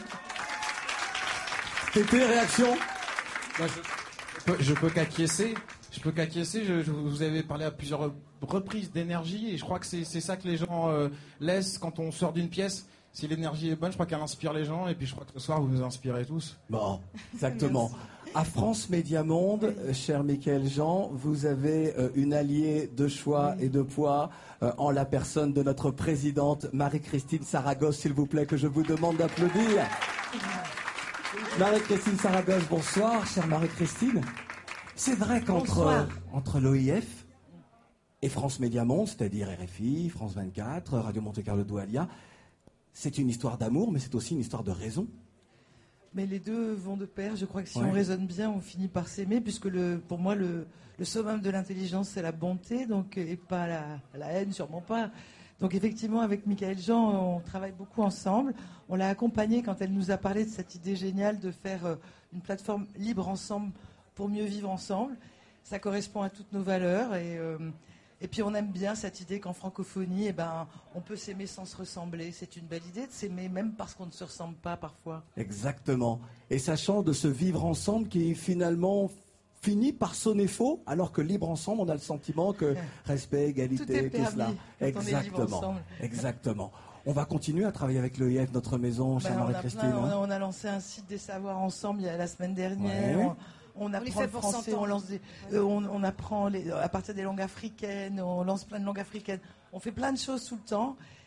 Tété, réaction? Je peux qu'acquiescer. Vous avez parlé à plusieurs reprises d'énergie, et je crois que c'est ça que les gens laissent quand on sort d'une pièce. Si l'énergie est bonne, je crois qu'elle inspire les gens, et puis je crois que ce soir, vous nous inspirez tous. Bon, exactement. À France Média Monde, cher Michael Jean, vous avez une alliée de choix et de poids en la personne de notre présidente Marie-Christine Saragosse, s'il vous plaît, que je vous demande d'applaudir. Marie-Christine Saragosse, bonsoir, chère Marie-Christine. C'est vrai qu'entre l'OIF et France Média Monde, c'est-à-dire RFI, France 24, Radio Monte-Carlo Doualiya, c'est une histoire d'amour, mais c'est aussi une histoire de raison. Mais les deux vont de pair. Je crois que si on raisonne bien, on finit par s'aimer, puisque pour moi, le summum de l'intelligence, c'est la bonté, donc, et pas la haine, sûrement pas. Donc effectivement, avec Michael Jean, on travaille beaucoup ensemble. On l'a accompagnée quand elle nous a parlé de cette idée géniale de faire une plateforme libre ensemble pour mieux vivre ensemble. Ça correspond à toutes nos valeurs, et puis on aime bien cette idée qu'en francophonie, on peut s'aimer sans se ressembler. C'est une belle idée de s'aimer, même parce qu'on ne se ressemble pas parfois. Exactement. Et sachant de ce vivre ensemble qui finalement finit par sonner faux, alors que libre ensemble, on a le sentiment que respect, égalité, tout cela. Exactement. Exactement. On va continuer à travailler avec l'OIF, notre maison, chère Marie-Christine. On a lancé un site des savoirs ensemble la semaine dernière. Ouais. On apprend le français, on apprend à partir des langues africaines, on lance plein de langues africaines. On fait plein de choses tout le temps.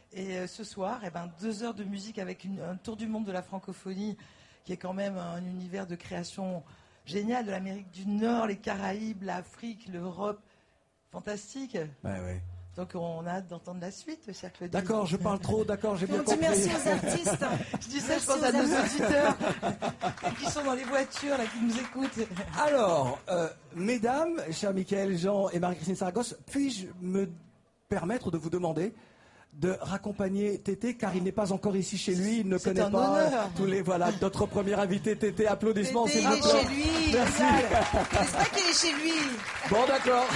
Et ce soir, 2 heures de musique avec un tour du monde de la francophonie, qui est quand même un univers de création génial, de l'Amérique du Nord, les Caraïbes, l'Afrique, l'Europe. Fantastique. Ouais. Donc on a hâte d'entendre la suite, cher Claudie. D'accord, je parle trop, d'accord, j'ai bien compris. Merci aux artistes. Je dis ça, je pense à nos auditeurs qui sont dans les voitures, là, qui nous écoutent. Alors, mesdames, chers Michael, Jean et Marie-Christine Saragosse, puis-je me permettre de vous demander de raccompagner Tété, car il n'est pas encore ici chez lui, il ne connaît pas tous les... Voilà, notre premier invité, Tété, applaudissements. Tété, il est chez lui. Merci. J'espère qu'il est chez lui. Bon, d'accord.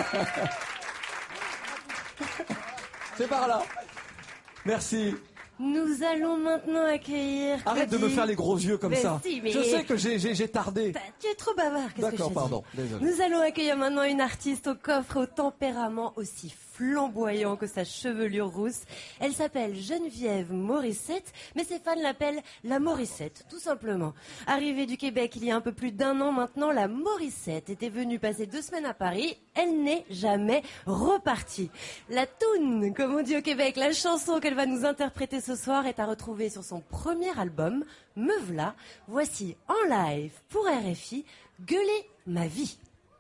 C'est par là. Merci. Nous allons maintenant accueillir... Arrête de me faire les gros yeux comme ça. Si, mais... Je sais que j'ai tardé. Tu es trop bavard, qu'est-ce que D'accord, pardon, désolé. Nous allons accueillir maintenant une artiste au coffre et au tempérament aussi flamboyant que sa chevelure rousse. Elle s'appelle Geneviève Morissette, mais ses fans l'appellent la Morissette, tout simplement. Arrivée du Québec il y a un peu plus d'1 an maintenant, la Morissette était venue passer 2 semaines à Paris. Elle n'est jamais repartie. La toune, comme on dit au Québec, la chanson qu'elle va nous interpréter ce soir est à retrouver sur son premier album, Me V'là. Voici en live pour RFI, Gueuler ma vie.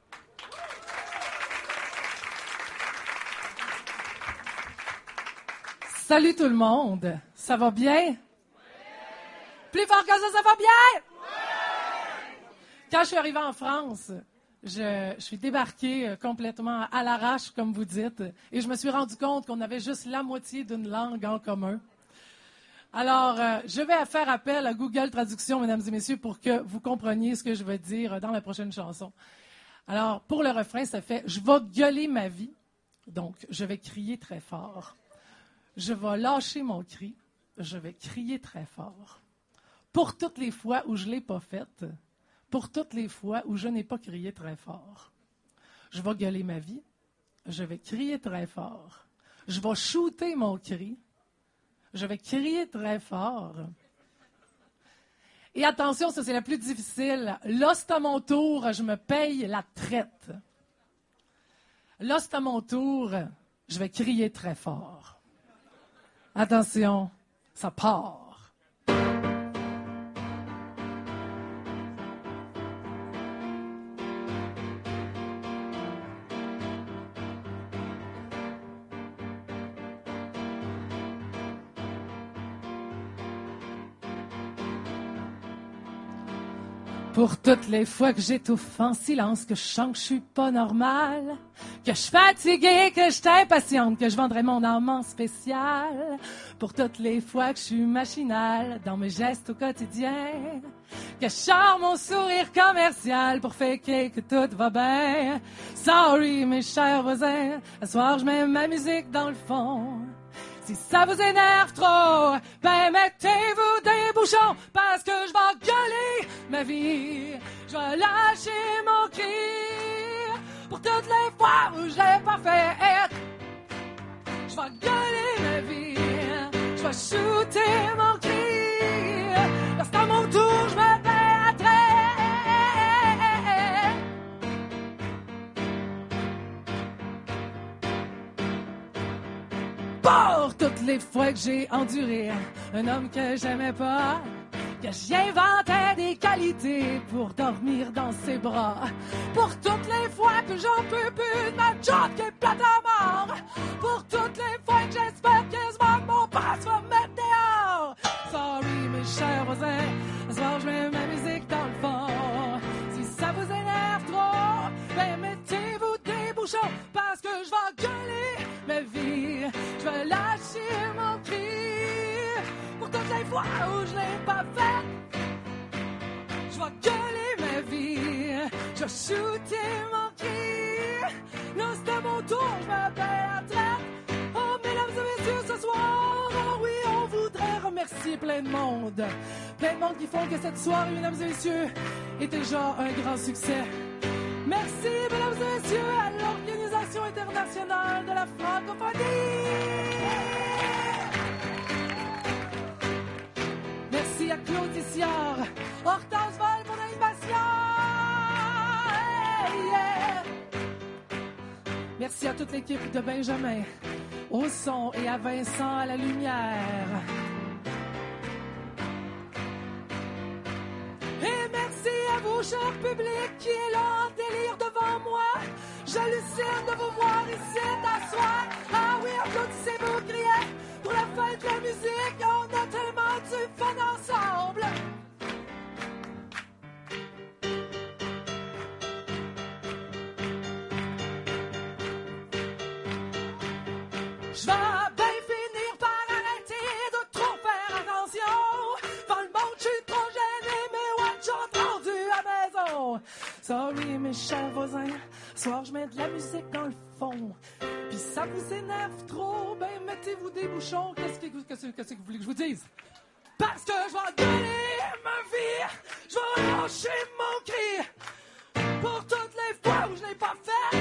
Salut tout le monde, ça va bien? Plus fort que ça va bien? Quand je suis arrivée en France, je suis débarquée complètement à l'arrache, comme vous dites, et je me suis rendu compte qu'on avait juste la moitié d'une langue en commun. Alors, je vais faire appel à Google Traduction, mesdames et messieurs, pour que vous compreniez ce que je vais dire dans la prochaine chanson. Alors, pour le refrain, ça fait « Je vais gueuler ma vie ». Donc, je vais crier très fort. Je vais lâcher mon cri. Je vais crier très fort. Pour toutes les fois où je ne l'ai pas faite, pour toutes les fois où je n'ai pas crié très fort. Je vais gueuler ma vie. Je vais crier très fort. Je vais shooter mon cri. Je vais crier très fort. Et attention, ça c'est la plus difficile. Là, c'est à mon tour, je me paye la traite. Là, c'est à mon tour, je vais crier très fort. Attention, ça part. Pour toutes les fois que j'étouffe en silence, que je sens que je suis pas normale, que je suis fatiguée, que je suis impatiente, que je vendrais mon âme en spécial. Pour toutes les fois que je suis machinale dans mes gestes au quotidien, que je sors mon sourire commercial pour faker que tout va bien. Sorry mes chers voisins, ce soir je mets ma musique dans le fond. Si ça vous énerve trop, ben mettez-vous des bouchons, parce que je vais gueuler ma vie. Je vais lâcher mon cri pour toutes les fois où je l'ai pas fait. Je vais gueuler ma vie, je vais shooter mon cri. Lorsqu'à mon tour, je me battrai. Pour toutes les fois que j'ai enduré un homme que j'aimais pas, que j'inventais des qualités pour dormir dans ses bras. Pour toutes les fois que j'en peux plus de ma job qui est plate à mort. Pour toutes les fois que j'espère quasiment que mon boss va me mettre dehors. Sorry mes chers voisins, ce soir je mets ma musique dans le fond. Si ça vous énerve trop, ben mettez-vous des bouchons, parce que je vais gueuler ma vie. Je vais lâcher mon cri pour toutes les fois où je l'ai pas fait. Je vais gueuler ma vie, je vais shooter mon cri. Là c'est à mon tour, je m'appelle à traite. Oh mesdames et messieurs, ce soir, oh oui, on voudrait remercier plein de monde. Plein de monde qui font que cette soirée, mesdames et messieurs, est déjà un grand succès. Merci, mesdames et messieurs, à l'Organisation internationale de la francophonie. Merci à Claude Issiard, Hortense Val pour l'animation. Hey, yeah. Merci à toute l'équipe de Benjamin. au son et à Vincent à la lumière. Et merci à vous, cher public, qui est là en délire devant moi. J'hallucine de vous voir ici t'asseoir. Ah oui, applaudissez-vous, criez pour la fête de la musique. On a tellement du fun ensemble. Je vais bien finir par arrêter de trop faire attention. Dans le monde, je suis trop gêné, mais ouais, j'ai entendu à la maison. Sorry, mes chers voisins, ce soir, je mets de la musique dans le fond. Puis ça vous énerve trop, ben mettez-vous des bouchons. Qu'est-ce que vous voulez que je vous dise? Parce que je vais donner ma vie, je vais lâcher mon cri. Pour toutes les fois où je l'ai pas fait,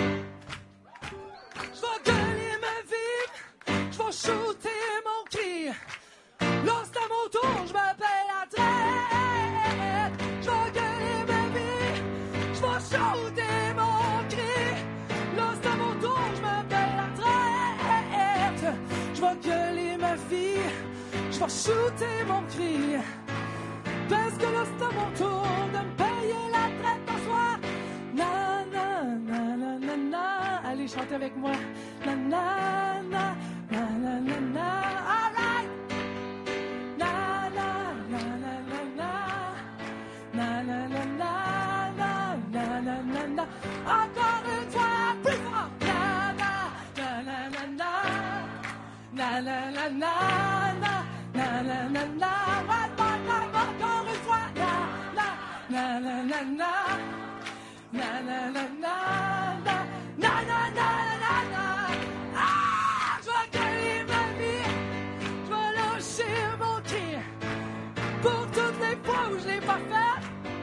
je vais gueuler ma vie, je vais shooter mon cri. Là, c'est à mon tour, je m'appelle la traite. Je vais gueuler ma vie, je vais shooter mon cri. Là, c'est à mon tour, je m'appelle la traite. Je vais gueuler ma vie, je vais shooter mon cri. Parce que là, c'est à mon tour de me payer la traite ce soir. Na, na, na, na, na, na. Allez, chantez avec moi. Na, na, na, na, na, na, na. All right. Na, na, na, na, na, na. Na, na, na, na, na, na, na, na, na. Encore une fois, plus fort. Na, na, na, na, na, na. Na, na, na, na, na. Na, na, na, na. One more time, encore une fois. Na, na, na, na, na, na. Na, na, na, na, na. Na, na, na, na, na. Ah! Je vais gueuler ma vie. Je vais lâcher mon cri. Pour toutes les fois où je l'ai pas fait.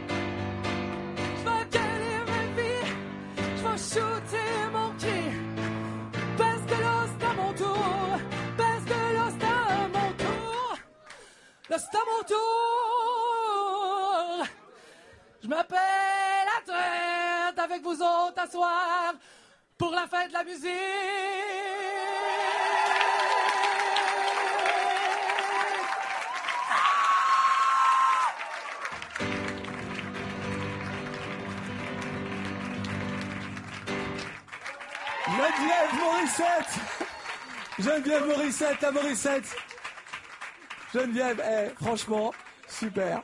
Je vais gueuler ma vie. Je vais shooter mon cri. Parce que là, c'est à mon tour. Parce que là, c'est à mon tour. Là, c'est à mon tour. Je m'appelle la traite avec vous autres à soir pour la fête de la musique. Geneviève Morissette. Geneviève Morissette, à Morissette. Geneviève, franchement, super.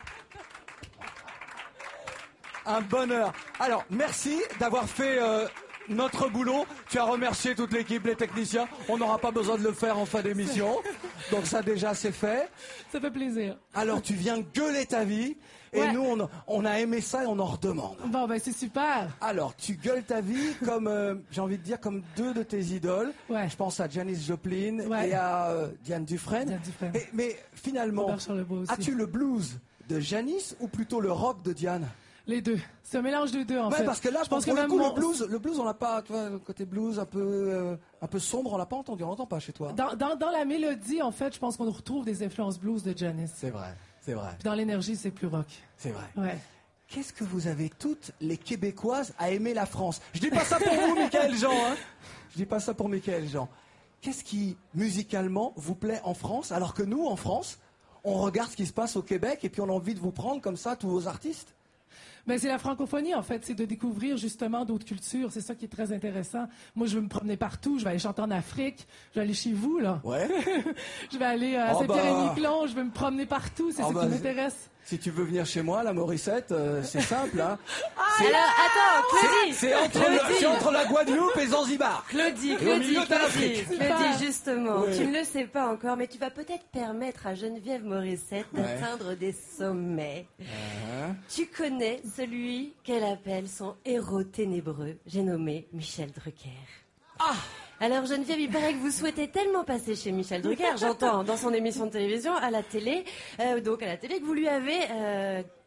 Un bonheur. Alors, merci d'avoir fait notre boulot. Tu as remercié toute l'équipe, les techniciens. On n'aura pas besoin de le faire en fin d'émission. Donc ça, déjà, c'est fait. Ça fait plaisir. Alors, tu viens gueuler ta vie. Et Ouais. nous, on a aimé ça et on en redemande. Bon, ben c'est super. Alors, tu gueules ta vie comme, j'ai envie de dire, comme deux de tes idoles. Ouais. Je pense à Janis Joplin Ouais. et à Diane Dufresne. Diane Dufresne. Mais finalement, Robert Charlebois aussi. as-tu le blues de Janis ou plutôt le rock de Diane? Les deux. C'est un mélange des deux, en Ouais, fait. parce que là, je pense pour que le même coup, mon- le blues, on l'a pas, tu vois, le côté blues un peu sombre, on l'a pas entendu, on l'entend pas chez toi. Dans la mélodie, en fait, je pense qu'on retrouve des influences blues de Janis. C'est vrai, c'est vrai. Puis dans l'énergie, c'est plus rock. C'est vrai. Ouais. Qu'est-ce que vous avez toutes, les Québécoises, à aimer la France? Je dis pas ça pour vous, Michael Jean, hein. Je dis pas ça pour Michael Jean. Qu'est-ce qui, musicalement, vous plaît en France, alors que nous, en France, on regarde ce qui se passe au Québec et puis on a envie de vous prendre comme ça, tous vos artistes? Ben, c'est la francophonie, en fait. C'est de découvrir, justement, d'autres cultures. C'est ça qui est très intéressant. Moi, je veux me promener partout. Je vais aller chanter en Afrique. Je vais aller chez vous, là. Ouais. Je vais aller à Oh, Saint-Pierre-et-Miquelon. Je veux me promener partout. C'est Ah, ça bah, qui m'intéresse. Si tu veux venir chez moi, la Morissette, c'est simple, hein. Alors, attends, Claudie. C'est entre la Guadeloupe et Zanzibar. Claudie, Et au milieu, t'as l'Afrique. Claudie, justement, Oui. tu ne le sais pas encore, mais tu vas peut-être permettre à Geneviève Morissette d'atteindre des sommets. Tu connais celui qu'elle appelle son héros ténébreux. J'ai nommé Michel Drucker. Alors Geneviève, il paraît que vous souhaitez tellement passer chez Michel Drucker, j'entends, dans son émission de télévision, à la télé, que vous lui avez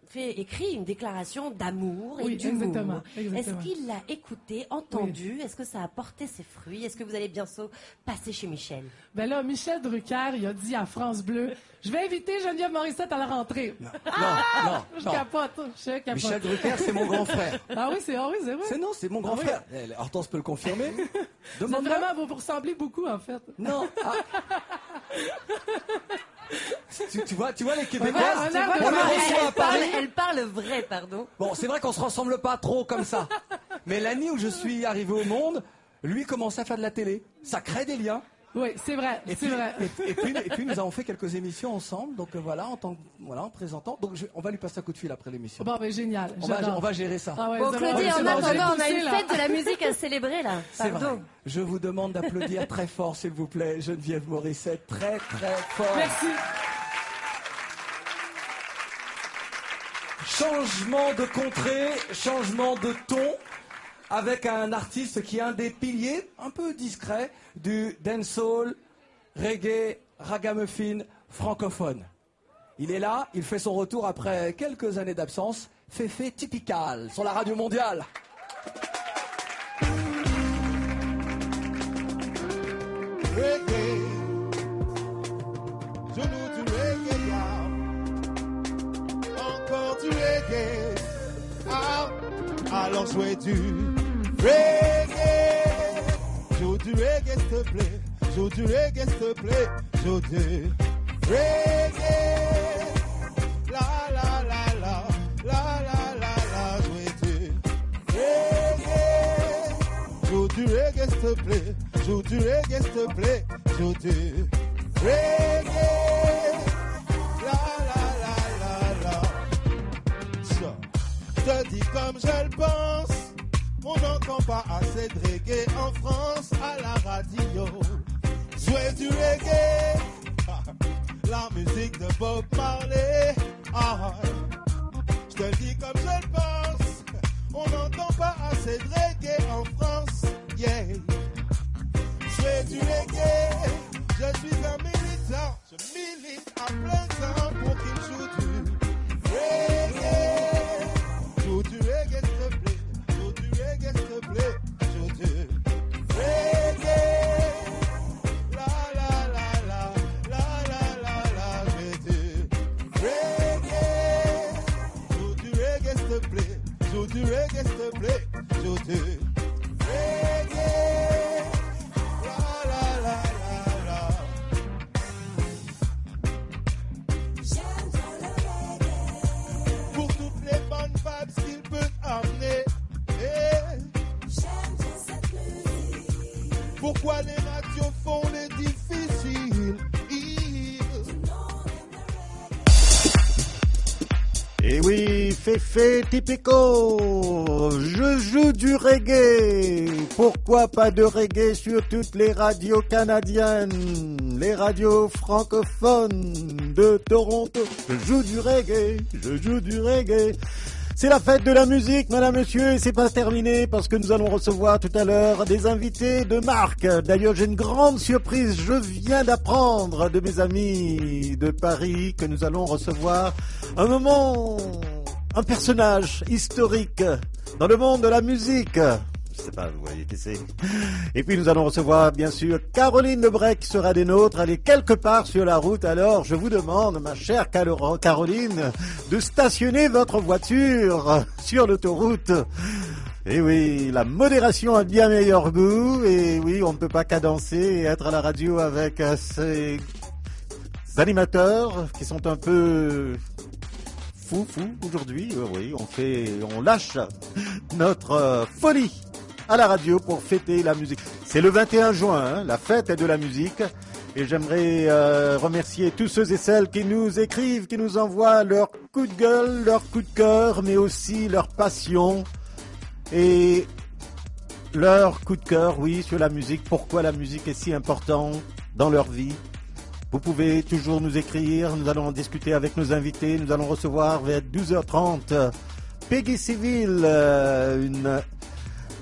écrit une déclaration d'amour et d'humour. Exactement. Est-ce qu'il l'a écouté, entendu? Est-ce que ça a porté ses fruits? Est-ce que vous allez bientôt passer chez Michel? Ben là, Michel Drucker, il a dit à France Bleu, je vais inviter Geneviève Morissette à la rentrée. Non. Je capote. Michel Drucker, c'est mon grand frère. Ah oui, c'est vrai. Non, c'est mon grand frère. Hortense peut le confirmer. Vous ressemblez beaucoup, en fait. Non. Tu vois les Québécoises, elle parle vrai, pardon. Bon, c'est vrai qu'on se ressemble pas trop comme ça. Mais l'année où je suis arrivé au monde, lui commençait à faire de la télé. Ça crée des liens. Oui, c'est vrai. Et puis nous avons fait quelques émissions ensemble. Donc en présentant. Donc on va lui passer un coup de fil après l'émission. Bon, ben génial. On va gérer ça. Ah ouais, bon, Claudie, en attendant, on a une fête de la musique à célébrer là. C'est vrai. Je vous demande d'applaudir très fort, s'il vous plaît, Geneviève Morissette, très très fort. Merci. Changement de contrée, changement de ton, avec un artiste qui est un des piliers, un peu discret, du dancehall, reggae, ragamuffin francophone. Il est là, il fait son retour après quelques années d'absence. Féfé Typical sur la radio mondiale. Reggae, genou du reggae, encore du reggae, alors jouer du reggae, joue du reggae s'il te plaît, joue du reggae s'il te plaît, joue du reggae, la la la la, la la la la, jouer du reggae, joue du reggae s'il te plaît. Joue du reggae s'il te plaît, joue du reggae, la la la la la. Je te dis comme je le pense, on n'entend pas assez de reggae en France à la radio. Jouer du reggae, la musique de Bob Marley. Je te dis comme je le pense, on n'entend pas assez de reggae en France, yeah. Du reggae, je suis un militant, je milite à plein temps pour qu'il joue du reggae. Joue du reggae s'il te plaît, joue du reggae s'il te plaît, joue du reggae. La la la la, la la la la, joue du reggae. Joue du reggae s'il te plaît, joue du reggae s'il te plaît, joue du reggae. Pourquoi les radios font les difficiles? Et oui, Féfé Typico, je joue du reggae. Pourquoi pas de reggae sur toutes les radios canadiennes, les radios francophones de Toronto? Je joue du reggae, je joue du reggae. C'est la fête de la musique, madame, monsieur, et c'est pas terminé parce que nous allons recevoir tout à l'heure des invités de marque. D'ailleurs, j'ai une grande surprise. Je viens d'apprendre de mes amis de Paris que nous allons recevoir un personnage historique dans le monde de la musique. Je sais pas, vous voyez qui c'est. Et puis nous allons recevoir bien sûr Caroline Lebrec qui sera des nôtres. Elle est quelque part sur la route. Alors je vous demande, ma chère Caroline, de stationner votre voiture sur l'autoroute. Et oui, la modération a bien meilleur goût. Et oui, on ne peut pas cadencer et être à la radio avec ces animateurs qui sont un peu fous aujourd'hui. Oui, on lâche notre folie à la radio pour fêter la musique. C'est le 21 juin, la fête est de la musique. Et j'aimerais remercier tous ceux et celles qui nous écrivent, qui nous envoient leur coup de gueule, leur coup de cœur, mais aussi leur passion et leur coup de cœur, oui, sur la musique. Pourquoi la musique est si importante dans leur vie. Vous pouvez toujours nous écrire, nous allons en discuter avec nos invités. Nous allons recevoir vers 12h30 Peggy Civil, une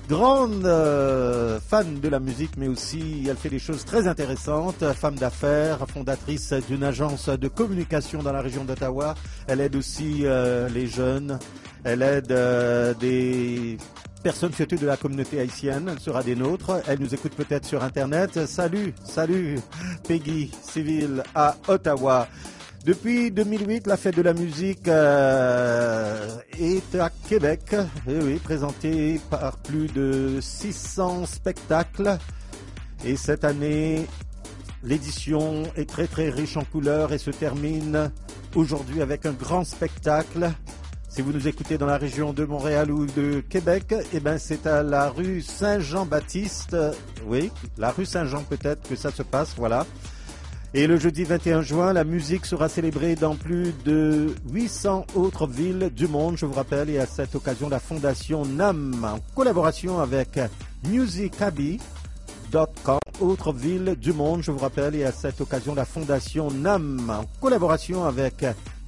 grande fan de la musique, mais aussi elle fait des choses très intéressantes. Femme d'affaires, fondatrice d'une agence de communication dans la région d'Ottawa. Elle aide aussi les jeunes. Elle aide des personnes surtout de la communauté haïtienne. Elle sera des nôtres. Elle nous écoute peut-être sur Internet. Salut Peggy Civil à Ottawa. Depuis 2008, la fête de la musique est à Québec, oui, présentée par plus de 600 spectacles. Et cette année, l'édition est très très riche en couleurs et se termine aujourd'hui avec un grand spectacle. Si vous nous écoutez dans la région de Montréal ou de Québec, eh ben c'est à la rue Saint-Jean-Baptiste, oui, la rue Saint-Jean peut-être que ça se passe, voilà. Et le jeudi 21 juin, la musique sera célébrée dans plus de 800 autres villes du monde, je vous rappelle, et à cette occasion, la fondation NAM, en collaboration avec musicabi.com, autres villes du monde, je vous rappelle, et à cette occasion, la fondation NAM, en collaboration avec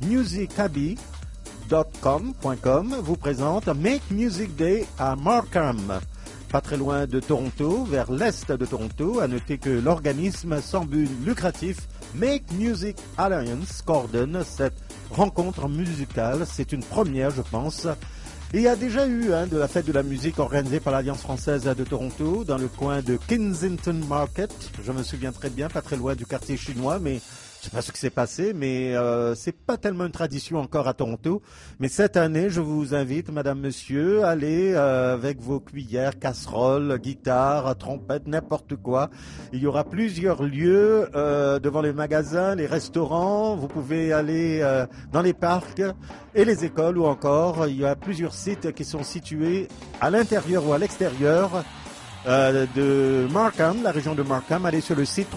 musicabi.com, vous présente Make Music Day à Markham. Pas très loin de Toronto, vers l'est de Toronto. À noter que l'organisme sans but lucratif Make Music Alliance coordonne cette rencontre musicale. C'est une première, je pense. Et il y a déjà eu de la fête de la musique organisée par l'Alliance française de Toronto, dans le coin de Kensington Market. Je me souviens très bien, pas très loin du quartier chinois, mais je ne sais pas ce qui s'est passé, mais c'est pas tellement une tradition encore à Toronto. Mais cette année, je vous invite, madame, monsieur, à aller avec vos cuillères, casseroles, guitares, trompettes, n'importe quoi. Il y aura plusieurs lieux devant les magasins, les restaurants. Vous pouvez aller dans les parcs et les écoles ou encore. Il y a plusieurs sites qui sont situés à l'intérieur ou à l'extérieur de Markham, la région de Markham. Allez sur le site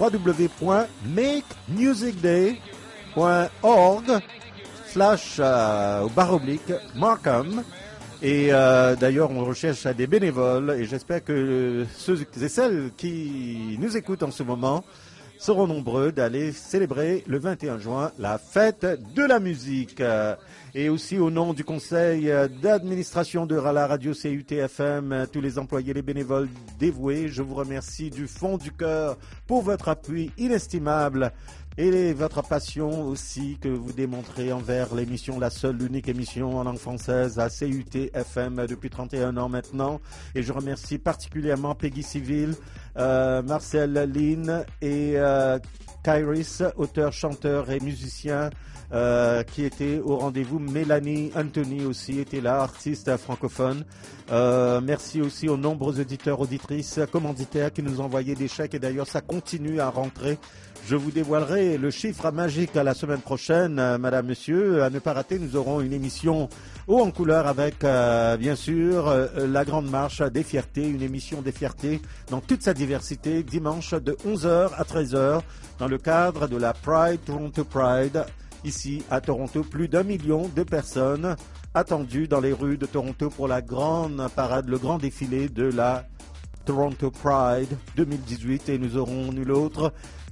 www.makemusicday.org/Markham. Et d'ailleurs, on recherche des bénévoles et j'espère que ceux et celles qui nous écoutent en ce moment seront nombreux d'aller célébrer le 21 juin la fête de la musique. Et aussi au nom du conseil d'administration de la radio CUT-FM, tous les employés, les bénévoles dévoués, je vous remercie du fond du cœur pour votre appui inestimable et votre passion aussi que vous démontrez envers l'émission, la seule, l'unique émission en langue française à CUT-FM depuis 31 ans maintenant. Et je remercie particulièrement Peggy Civil, Marcel Lynn et Kairis, auteur, chanteur et musicien, qui était au rendez-vous. Mélanie Anthony aussi était là, artiste francophone. Merci aussi aux nombreux auditeurs, auditrices, commanditaires qui nous envoyaient des chèques et d'ailleurs ça continue à rentrer. Je vous dévoilerai le chiffre magique à la semaine prochaine, madame, monsieur. À ne pas rater, nous aurons une émission haut en couleur avec, bien sûr, la Grande Marche des Fiertés, une émission des fiertés dans toute sa diversité, dimanche de 11h à 13h, dans le cadre de la Pride, Toronto Pride, ici à Toronto. Plus d'1 million de personnes attendues dans les rues de Toronto pour la grande parade, le grand défilé de la Toronto Pride 2018. Et nous aurons nul autre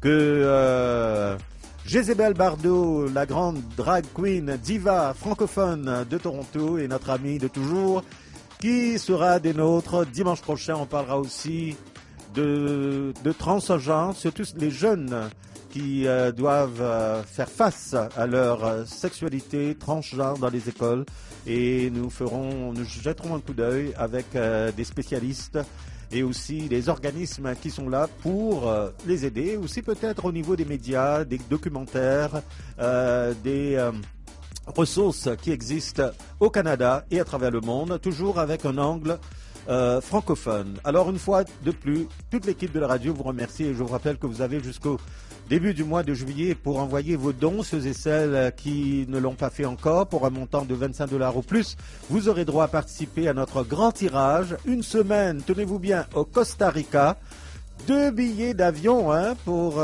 que Jezebel Bardot, la grande drag queen diva francophone de Toronto et notre amie de toujours, qui sera des nôtres dimanche prochain. On parlera aussi de transgenres, surtout les jeunes qui doivent faire face à leur sexualité transgenre dans les écoles. Et nous jetterons un coup d'œil avec des spécialistes et aussi les organismes qui sont là pour les aider, aussi peut-être au niveau des médias, des documentaires, des ressources qui existent au Canada et à travers le monde, toujours avec un angle francophone. Alors une fois de plus, toute l'équipe de la radio vous remercie et je vous rappelle que vous avez jusqu'au début du mois de juillet pour envoyer vos dons, ceux et celles qui ne l'ont pas fait encore, pour un montant de 25 $ ou plus. Vous aurez droit à participer à notre grand tirage. Une semaine, tenez-vous bien, au Costa Rica. 2 billets d'avion pour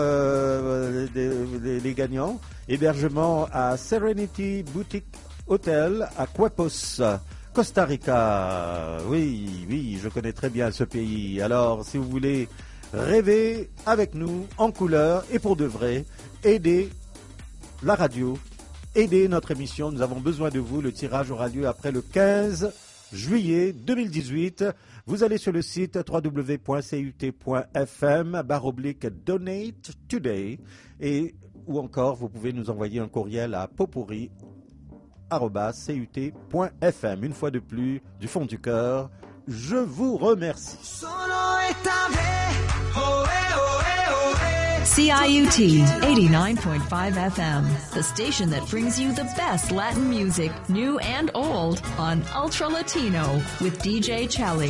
les gagnants. Hébergement à Serenity Boutique Hotel à Quepos, Costa Rica. Oui, je connais très bien ce pays. Alors, si vous voulez rêver avec nous en couleur et pour de vrai, aidez la radio, aidez notre émission. Nous avons besoin de vous. Le tirage aura lieu après le 15 juillet 2018. Vous allez sur le site www.cut.fm/donate today et ou encore vous pouvez nous envoyer un courriel à potpourri@cut.fm. Une fois de plus, du fond du cœur, je vous remercie. CIUT 89.5 FM, the station that brings you the best Latin music, new and old, on Ultra Latino with DJ Chelly.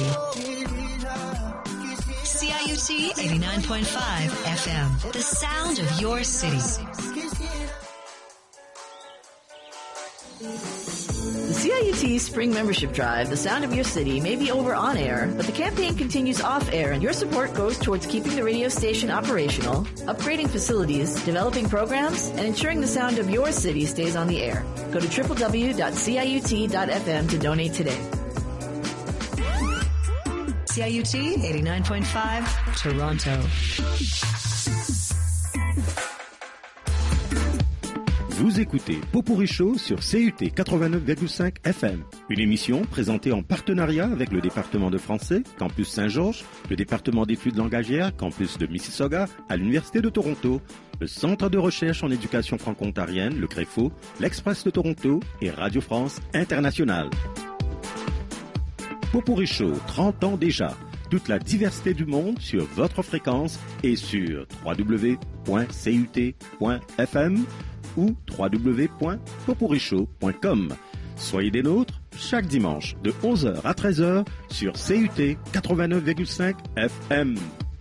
CIUT 89.5 FM, the sound of your city. The CIUT Spring Membership Drive, The Sound of Your City, may be over on air, but the campaign continues off air and your support goes towards keeping the radio station operational, upgrading facilities, developing programs, and ensuring the sound of your city stays on the air. Go to www.ciut.fm to donate today. CIUT 89.5, Toronto. Vous écoutez Potpourri Show sur CUT 89,5 FM, une émission présentée en partenariat avec le département de français, Campus Saint-Georges, le département d'études langagières, Campus de Mississauga, à l'Université de Toronto, le Centre de recherche en éducation franco-ontarienne, le CREFO, l'Express de Toronto et Radio France Internationale. Potpourri Show, 30 ans déjà. Toute la diversité du monde sur votre fréquence et sur www.cut.fm ou www.potpourrishow.com. Soyez des nôtres chaque dimanche de 11h à 13h sur CUT 89,5 FM.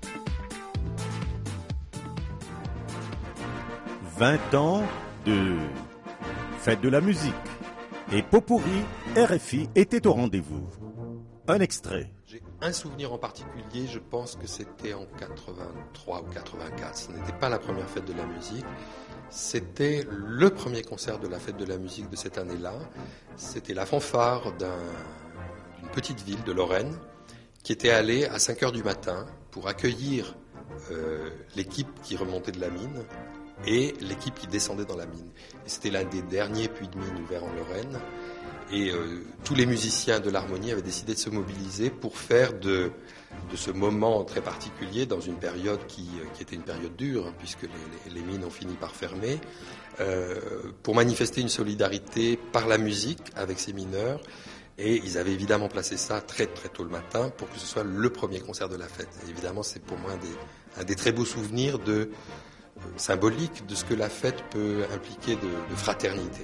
20 ans de fête de la musique. Et Potpourri RFI était au rendez-vous. Un extrait. J'ai un souvenir en particulier, je pense que c'était en 83 ou 84. Ce n'était pas la première fête de la musique. C'était le premier concert de la fête de la musique de cette année-là. C'était la fanfare d'une petite ville de Lorraine qui était allée à 5h du matin pour accueillir l'équipe qui remontait de la mine et l'équipe qui descendait dans la mine. Et c'était l'un des derniers puits de mine ouverts en Lorraine. Et tous les musiciens de l'harmonie avaient décidé de se mobiliser pour faire de ce moment très particulier, dans une période qui était une période dure, hein, puisque les mines ont fini par fermer, pour manifester une solidarité par la musique avec ces mineurs. Et ils avaient évidemment placé ça très très tôt le matin pour que ce soit le premier concert de la fête. Et évidemment, c'est pour moi un des très beaux souvenirs symboliques de ce que la fête peut impliquer de fraternité.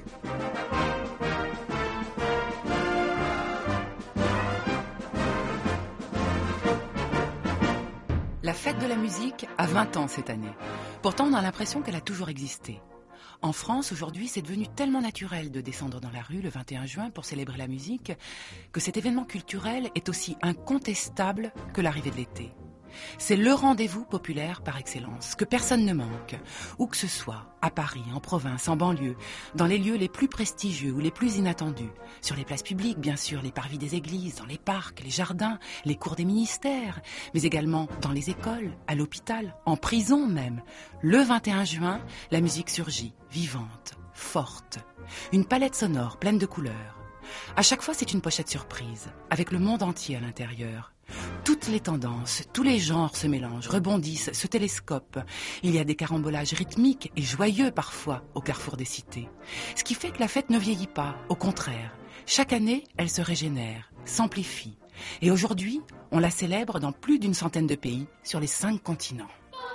La fête de la musique a 20 ans cette année. Pourtant, on a l'impression qu'elle a toujours existé. En France, aujourd'hui, c'est devenu tellement naturel de descendre dans la rue le 21 juin pour célébrer la musique que cet événement culturel est aussi incontestable que l'arrivée de l'été. C'est le rendez-vous populaire par excellence, que personne ne manque, où que ce soit, à Paris, en province, en banlieue, dans les lieux les plus prestigieux ou les plus inattendus, sur les places publiques, bien sûr, les parvis des églises, dans les parcs, les jardins, les cours des ministères, mais également dans les écoles, à l'hôpital, en prison même. Le 21 juin, la musique surgit, vivante, forte, une palette sonore pleine de couleurs. À chaque fois, c'est une pochette surprise, avec le monde entier à l'intérieur. Toutes les tendances, tous les genres se mélangent, rebondissent, se télescopent. Il y a des carambolages rythmiques et joyeux parfois au carrefour des cités. Ce qui fait que la fête ne vieillit pas, au contraire. Chaque année, elle se régénère, s'amplifie. Et aujourd'hui, on la célèbre dans plus d'une centaine de pays sur les 5 continents.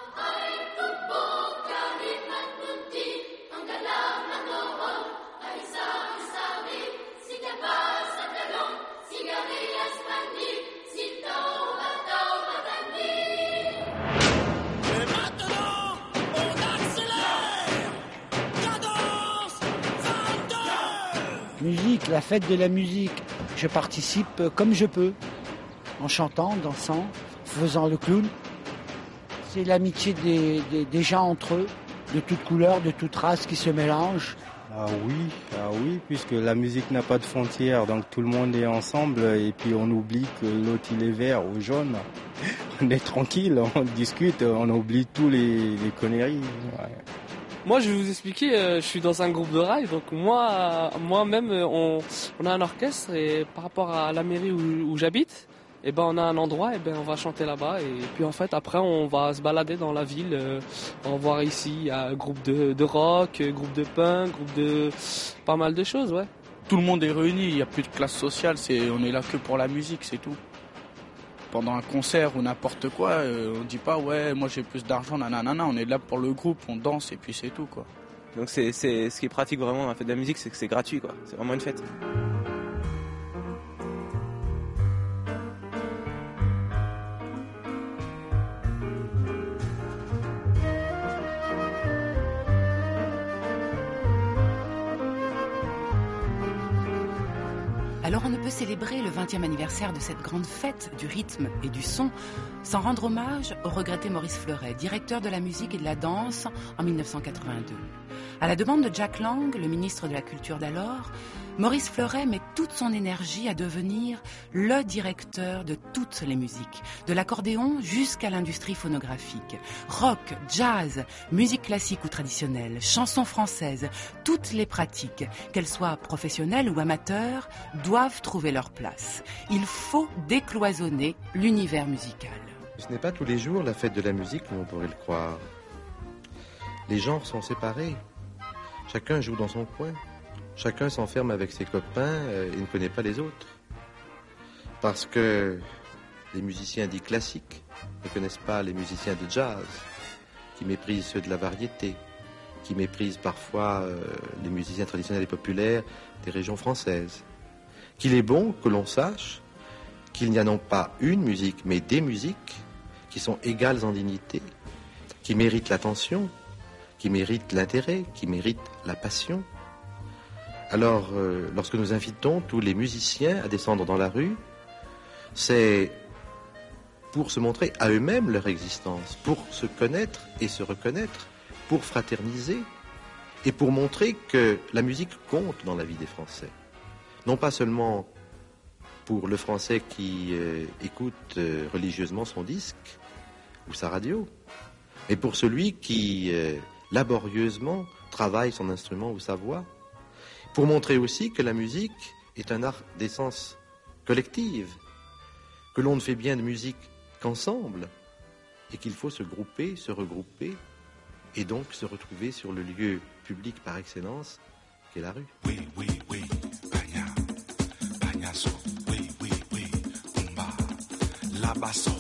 Musique, la fête de la musique. Je participe comme je peux, en chantant, dansant, faisant le clown. C'est l'amitié des gens entre eux, de toutes couleurs, de toutes races qui se mélangent. Ah oui, puisque la musique n'a pas de frontières, donc tout le monde est ensemble et puis on oublie que l'autre il est vert ou jaune. On est tranquille, on discute, on oublie tous les conneries. Ouais. Moi, je vais vous expliquer, je suis dans un groupe de rail, donc moi-même, on a un orchestre et par rapport à la mairie où j'habite, on a un endroit, on va chanter là-bas et puis en fait après on va se balader dans la ville, on va voir ici, il y a un groupe de rock, groupe de punk, groupe de pas mal de choses, ouais. Tout le monde est réuni, il n'y a plus de classe sociale, on est là que pour la musique, c'est tout. Pendant un concert ou n'importe quoi, on dit pas ouais moi j'ai plus d'argent, nanana, on est là pour le groupe, on danse et puis c'est tout quoi. Donc c'est ce qui est pratique vraiment dans la fête de la musique, c'est que c'est gratuit quoi, c'est vraiment une fête. Alors on ne peut célébrer le 20e anniversaire de cette grande fête du rythme et du son sans rendre hommage au regretté Maurice Fleuret, directeur de la musique et de la danse en 1982. À la demande de Jack Lang, le ministre de la Culture d'alors, Maurice Fleuret met toute son énergie à devenir le directeur de toutes les musiques, de l'accordéon jusqu'à l'industrie phonographique. Rock, jazz, musique classique ou traditionnelle, chansons françaises, toutes les pratiques, qu'elles soient professionnelles ou amateurs, doivent trouver leur place. Il faut décloisonner l'univers musical. Ce n'est pas tous les jours la fête de la musique comme on pourrait le croire. Les genres sont séparés. Chacun joue dans son coin. Chacun s'enferme avec ses copains et ne connaît pas les autres. Parce que les musiciens dits classiques ne connaissent pas les musiciens de jazz, qui méprisent ceux de la variété, qui méprisent parfois les musiciens traditionnels et populaires des régions françaises. Qu'il est bon que l'on sache qu'il n'y a non pas une musique, mais des musiques qui sont égales en dignité, qui méritent l'attention, qui méritent l'intérêt, qui méritent la passion. Alors, lorsque nous invitons tous les musiciens à descendre dans la rue, c'est pour se montrer à eux-mêmes leur existence, pour se connaître et se reconnaître, pour fraterniser et pour montrer que la musique compte dans la vie des Français. Non pas seulement pour le Français qui écoute religieusement son disque ou sa radio, mais pour celui qui laborieusement travaille son instrument ou sa voix, pour montrer aussi que la musique est un art d'essence collective, que l'on ne fait bien de musique qu'ensemble, et qu'il faut se grouper, se regrouper, et donc se retrouver sur le lieu public par excellence, qu'est la rue. Oui, oui, oui, Bagna, Bagnaso, oui, oui, oui, Pumba, la basso.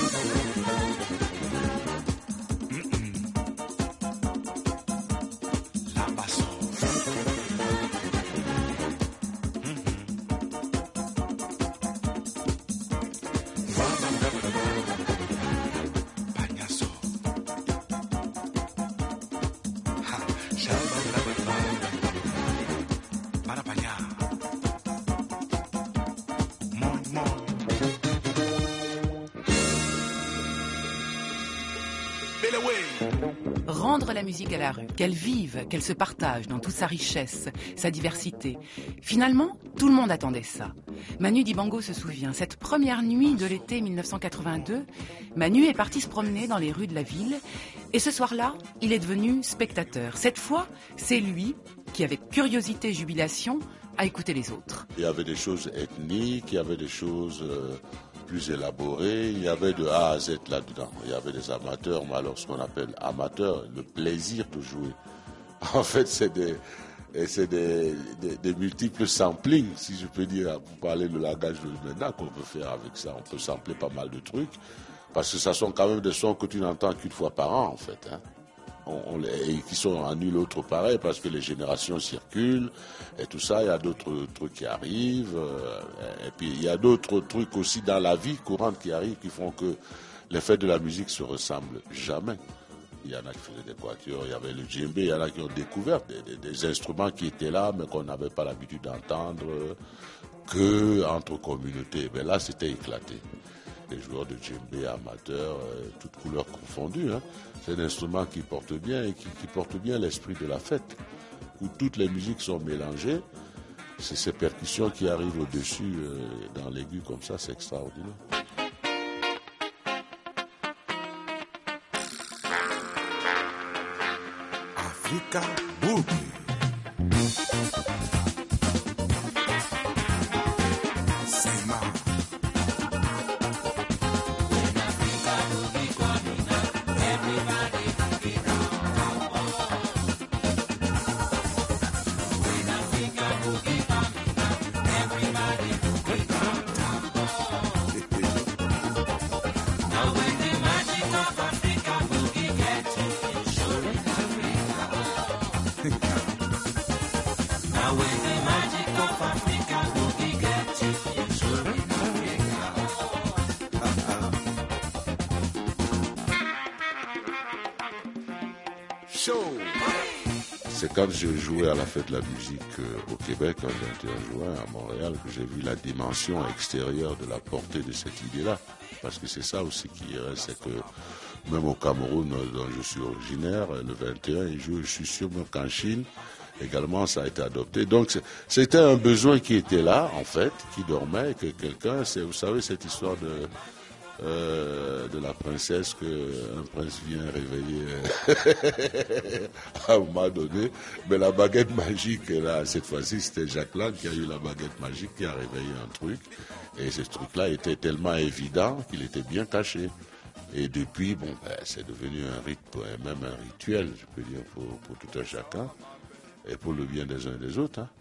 Rendre la musique à la rue, qu'elle vive, qu'elle se partage dans toute sa richesse, sa diversité. Finalement, tout le monde attendait ça. Manu Dibango se souvient, cette première nuit de l'été 1982, Manu est parti se promener dans les rues de la ville et ce soir-là, il est devenu spectateur. Cette fois, c'est lui qui, avec curiosité et jubilation, a écouté les autres. Il y avait des choses ethniques, il y avait des choses plus élaborées, il y avait de A à Z là-dedans. Il y avait des amateurs, mais alors ce qu'on appelle amateurs, le plaisir de jouer. En fait, c'est des multiples samplings, si je peux dire, pour parler le langage de maintenant qu'on peut faire avec ça. On peut sampler pas mal de trucs, parce que ça sont quand même des sons que tu n'entends qu'une fois par an, en fait, hein. Et qui sont à nul autre pareil, parce que les générations circulent et tout ça, il y a d'autres trucs qui arrivent, et puis il y a d'autres trucs aussi dans la vie courante qui arrivent, qui font que les fêtes de la musique se ressemblent jamais. Il y en a qui faisaient des quatuors, il y avait le djembé, il y en a qui ont découvert des instruments qui étaient là, mais qu'on n'avait pas l'habitude d'entendre que entre communautés. Mais là, c'était éclaté. Les joueurs de djembé amateurs, toutes couleurs confondues, hein. C'est un instrument qui porte bien et qui porte bien l'esprit de la fête, où toutes les musiques sont mélangées. C'est ces percussions qui arrivent au-dessus dans l'aigu comme ça, c'est extraordinaire. Africa Boogie. C'est quand je jouais à la fête de la musique au Québec, le 21 juin, à Montréal, que j'ai vu la dimension extérieure de la portée de cette idée-là. Parce que c'est ça aussi qui reste, c'est que même au Cameroun, dont je suis originaire, le 21, je suis sûr même qu'en Chine, également, ça a été adopté. Donc, c'était un besoin qui était là, en fait, qui dormait, et que quelqu'un, vous savez, cette histoire de la princesse qu'un prince vient réveiller à un moment donné. Mais la baguette magique, là, cette fois-ci, c'était Jack Lang qui a eu la baguette magique, qui a réveillé un truc. Et ce truc-là était tellement évident qu'il était bien caché. Et depuis, c'est devenu un rite, même un rituel, je peux dire, pour tout un chacun. Et pour le bien des uns et des autres. Hein.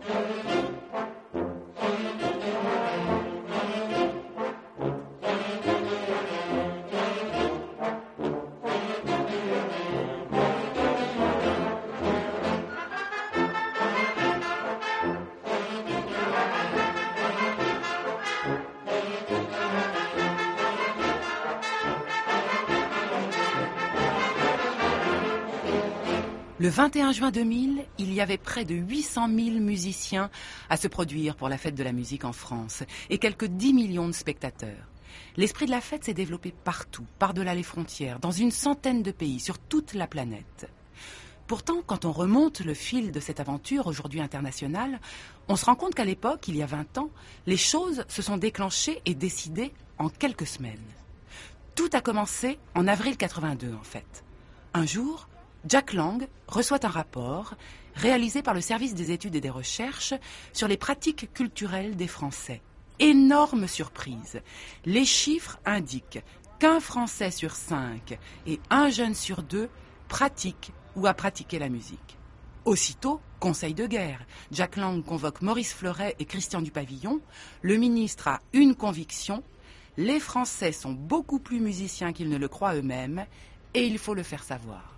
Le 21 juin 2000, il y avait près de 800 000 musiciens à se produire pour la fête de la musique en France et quelques 10 millions de spectateurs. L'esprit de la fête s'est développé partout, par-delà les frontières, dans une centaine de pays, sur toute la planète. Pourtant, quand on remonte le fil de cette aventure, aujourd'hui internationale, on se rend compte qu'à l'époque, il y a 20 ans, les choses se sont déclenchées et décidées en quelques semaines. Tout a commencé en avril 82, en fait. Un jour, Jack Lang reçoit un rapport réalisé par le service des études et des recherches sur les pratiques culturelles des Français. Énorme surprise. Les chiffres indiquent qu'un Français sur 5 et un jeune sur 2 pratique ou a pratiqué la musique. Aussitôt, conseil de guerre. Jack Lang convoque Maurice Fleuret et Christian Dupavillon. Le ministre a une conviction. Les Français sont beaucoup plus musiciens qu'ils ne le croient eux-mêmes et il faut le faire savoir.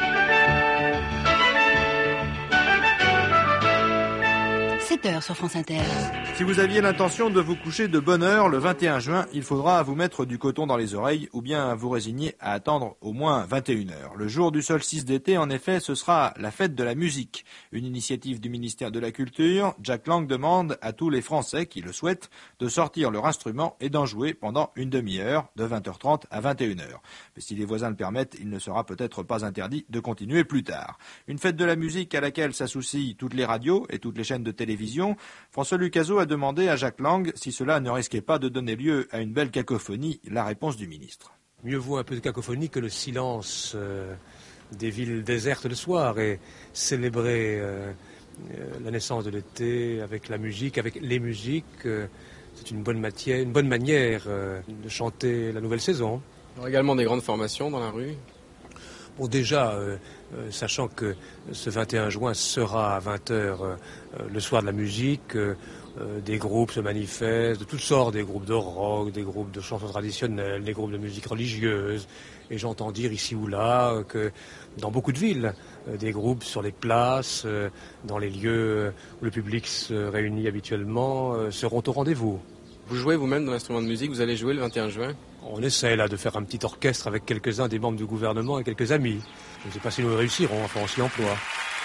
7h sur France Inter. Si vous aviez l'intention de vous coucher de bonne heure le 21 juin, il faudra vous mettre du coton dans les oreilles ou bien vous résigner à attendre au moins 21h. Le jour du solstice d'été, en effet, ce sera la fête de la musique. Une initiative du ministère de la Culture. Jack Lang demande à tous les Français qui le souhaitent de sortir leur instrument et d'en jouer pendant une demi-heure, de 20h30 à 21h. Mais si les voisins le permettent, il ne sera peut-être pas interdit de continuer plus tard. Une fête de la musique à laquelle s'associent toutes les radios et toutes les chaînes de télévision. François Lucaso a demandé à Jack Lang si cela ne risquait pas de donner lieu à une belle cacophonie. La réponse du ministre. Mieux vaut un peu de cacophonie que le silence des villes désertes le soir et célébrer la naissance de l'été avec la musique, avec les musiques. C'est une bonne manière de chanter la nouvelle saison. Il y aura également des grandes formations dans la rue. Bon, déjà, sachant que ce 21 juin sera à 20h le soir de la musique, des groupes se manifestent, de toutes sortes, des groupes de rock, des groupes de chansons traditionnelles, des groupes de musique religieuse. Et j'entends dire ici ou là que dans beaucoup de villes, des groupes sur les places, dans les lieux où le public se réunit habituellement, seront au rendez-vous. Vous jouez vous-même dans l'instrument de musique, vous allez jouer le 21 juin ? On essaie là de faire un petit orchestre avec quelques-uns des membres du gouvernement et quelques amis. Je ne sais pas si nous réussirons, enfin on s'y emploie.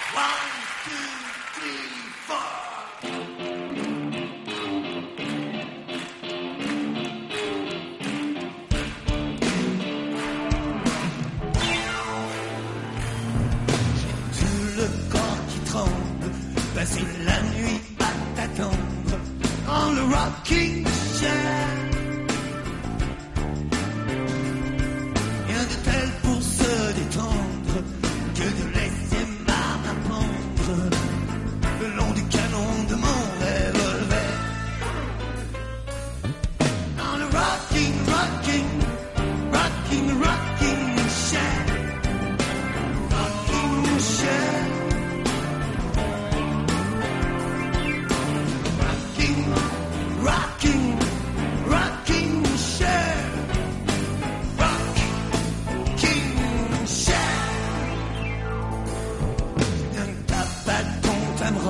Tout le corps qui tremble, passer la nuit à t'attendre dans le rocking chair. Rien de tel pour se détendre que de laisser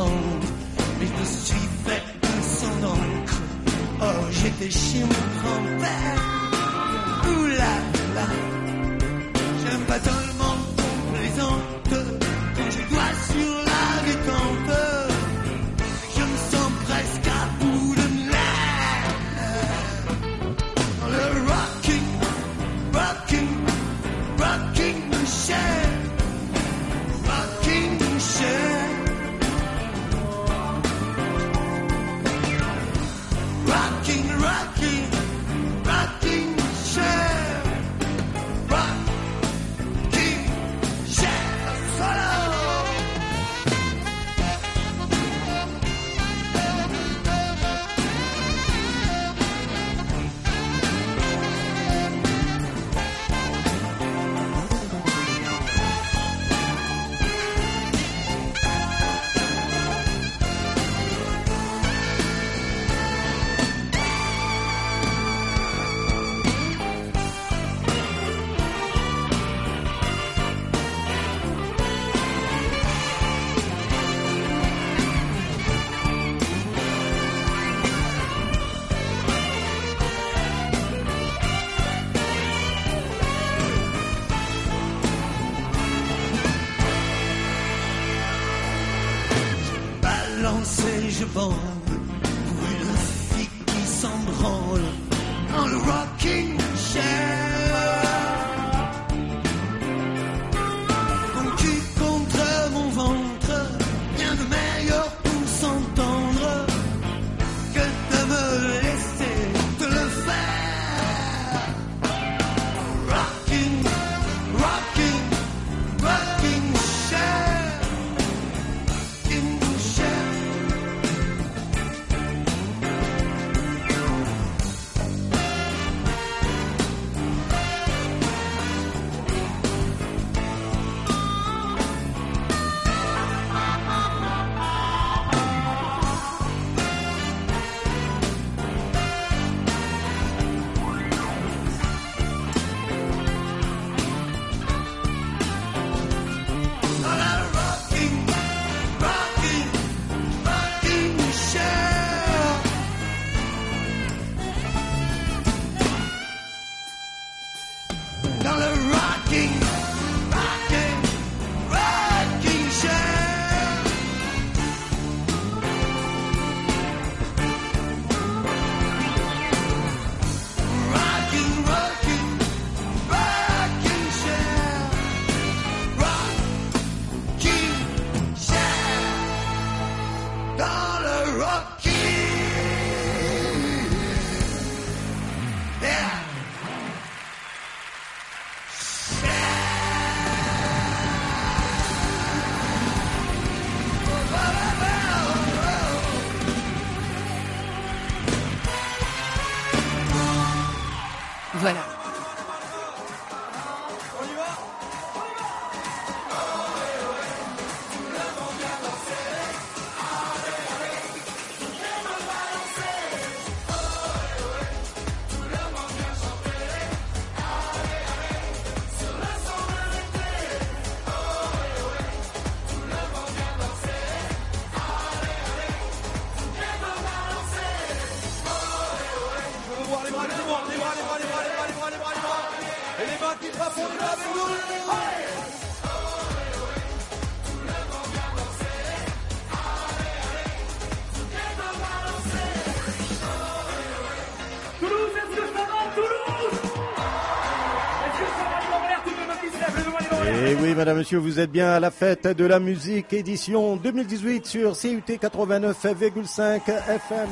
grande. Mais je me suis fait de son encre. Oh, j'étais chez mon grand-père. Ouh là là, j'aime pas tellement qu'on plaisante. Quand je dois sur la détente, je me sens presque à bout de nerfs. Le rocking, rocking, rocking chair, rocking chair, rocking, rocking, rocking chair, rocking chair, solo. Balancer, je bande pour une fille qui s'en branle dans le rocking chair. Ton cul contre mon ventre, rien de meilleur pour s'entendre que de me laisser te le faire. Rocking, rocking, rocking chair. Dans le rocking, rocking, rocking chair. Rocking, rocking, rocking chair. Rocking chair. Dans le rocking. Yeah. Voilà. Et oui, madame, monsieur, vous êtes bien à la fête de la musique, édition 2018 sur CUT 89,5 FM.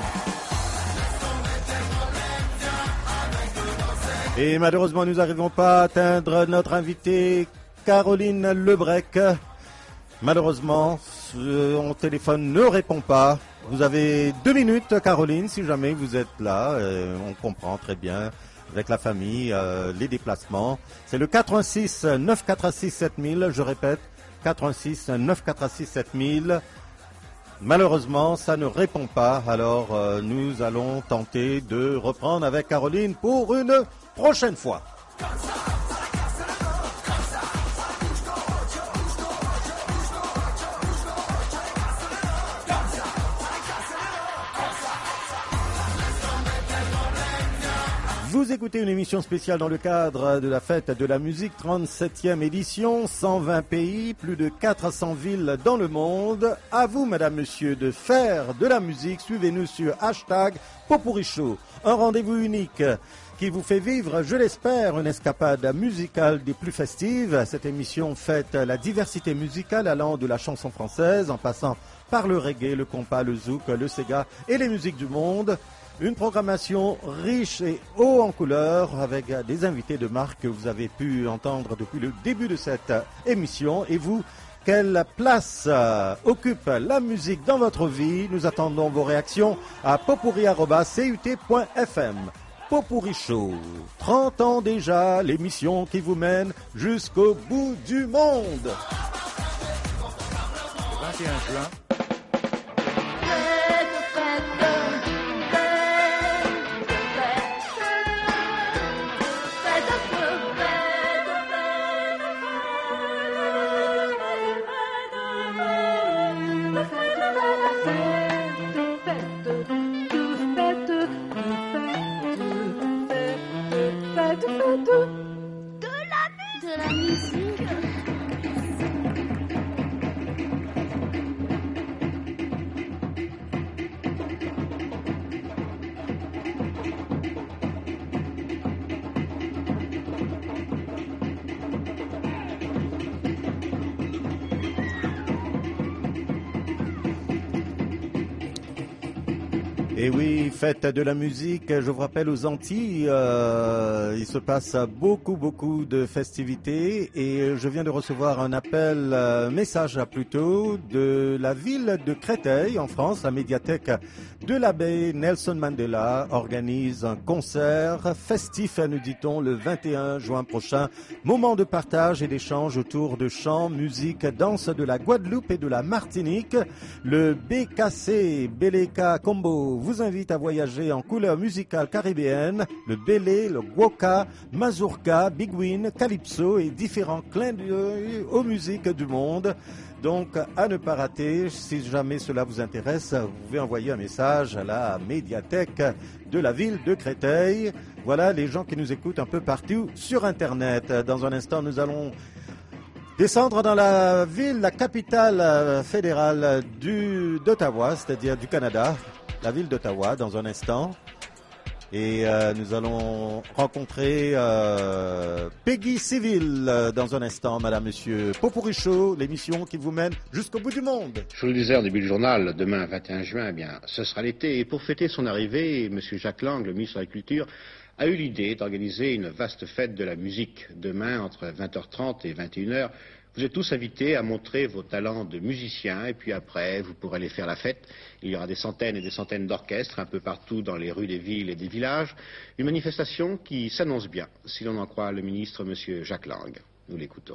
Et malheureusement, nous n'arrivons pas à atteindre notre invitée Caroline Lebrec. Malheureusement, son téléphone ne répond pas. Vous avez 2 minutes, Caroline, si jamais vous êtes là. On comprend très bien. Avec la famille, les déplacements. C'est le 86 946 7000, je répète, 86 946 7000. Malheureusement, ça ne répond pas, alors nous allons tenter de reprendre avec Caroline pour une prochaine fois. Vous écoutez une émission spéciale dans le cadre de la fête de la musique, 37e édition, 120 pays, plus de 400 villes dans le monde. À vous, madame, monsieur, de faire de la musique. Suivez-nous sur #Popurri-Show. Un rendez-vous unique qui vous fait vivre, je l'espère, une escapade musicale des plus festives. Cette émission fête la diversité musicale allant de la chanson française en passant par le reggae, le compas, le zouk, le sega et les musiques du monde. Une programmation riche et haut en couleurs avec des invités de marque que vous avez pu entendre depuis le début de cette émission. Et vous, quelle place occupe la musique dans votre vie? Nous attendons vos réactions à popurri@cut.fm. Popurri Show, 30 ans déjà, l'émission qui vous mène jusqu'au bout du monde. 21 juin. De la musique. Et oui, fête de la musique, je vous rappelle aux Antilles, il se passe beaucoup de festivités et je viens de recevoir un appel, message plutôt, de la ville de Créteil en France. La médiathèque de l'abbé Nelson Mandela organise un concert festif, nous dit-on, le 21 juin prochain. Moment de partage et d'échange autour de chants, musique, danse de la Guadeloupe et de la Martinique. Le BKC, Beleka Combo, vous invite à voyager en couleur musicale caribéenne, le Bélé, le Gwoka, Mazurka, Biguine, Calypso et différents clins d'œil aux musiques du monde. Donc, à ne pas rater, si jamais cela vous intéresse, vous pouvez envoyer un message à la médiathèque de la ville de Créteil. Voilà les gens qui nous écoutent un peu partout sur Internet. Dans un instant, nous allons descendre dans la ville, la capitale fédérale d'Ottawa, c'est-à-dire du Canada. La ville d'Ottawa dans un instant. Et nous allons rencontrer Peggy Civil dans un instant, madame, monsieur. Popurri Show, l'émission qui vous mène jusqu'au bout du monde. Je vous le disais au début du journal, demain 21 juin, eh bien, ce sera l'été. Et pour fêter son arrivée, monsieur Jacques Lang, le ministre de la Culture, a eu l'idée d'organiser une vaste fête de la musique. Demain, entre 20h30 et 21h, vous êtes tous invités à montrer vos talents de musiciens et puis après, vous pourrez aller faire la fête. Il y aura des centaines et des centaines d'orchestres un peu partout dans les rues des villes et des villages. Une manifestation qui s'annonce bien, si l'on en croit le ministre, monsieur Jacques Lang. Nous l'écoutons.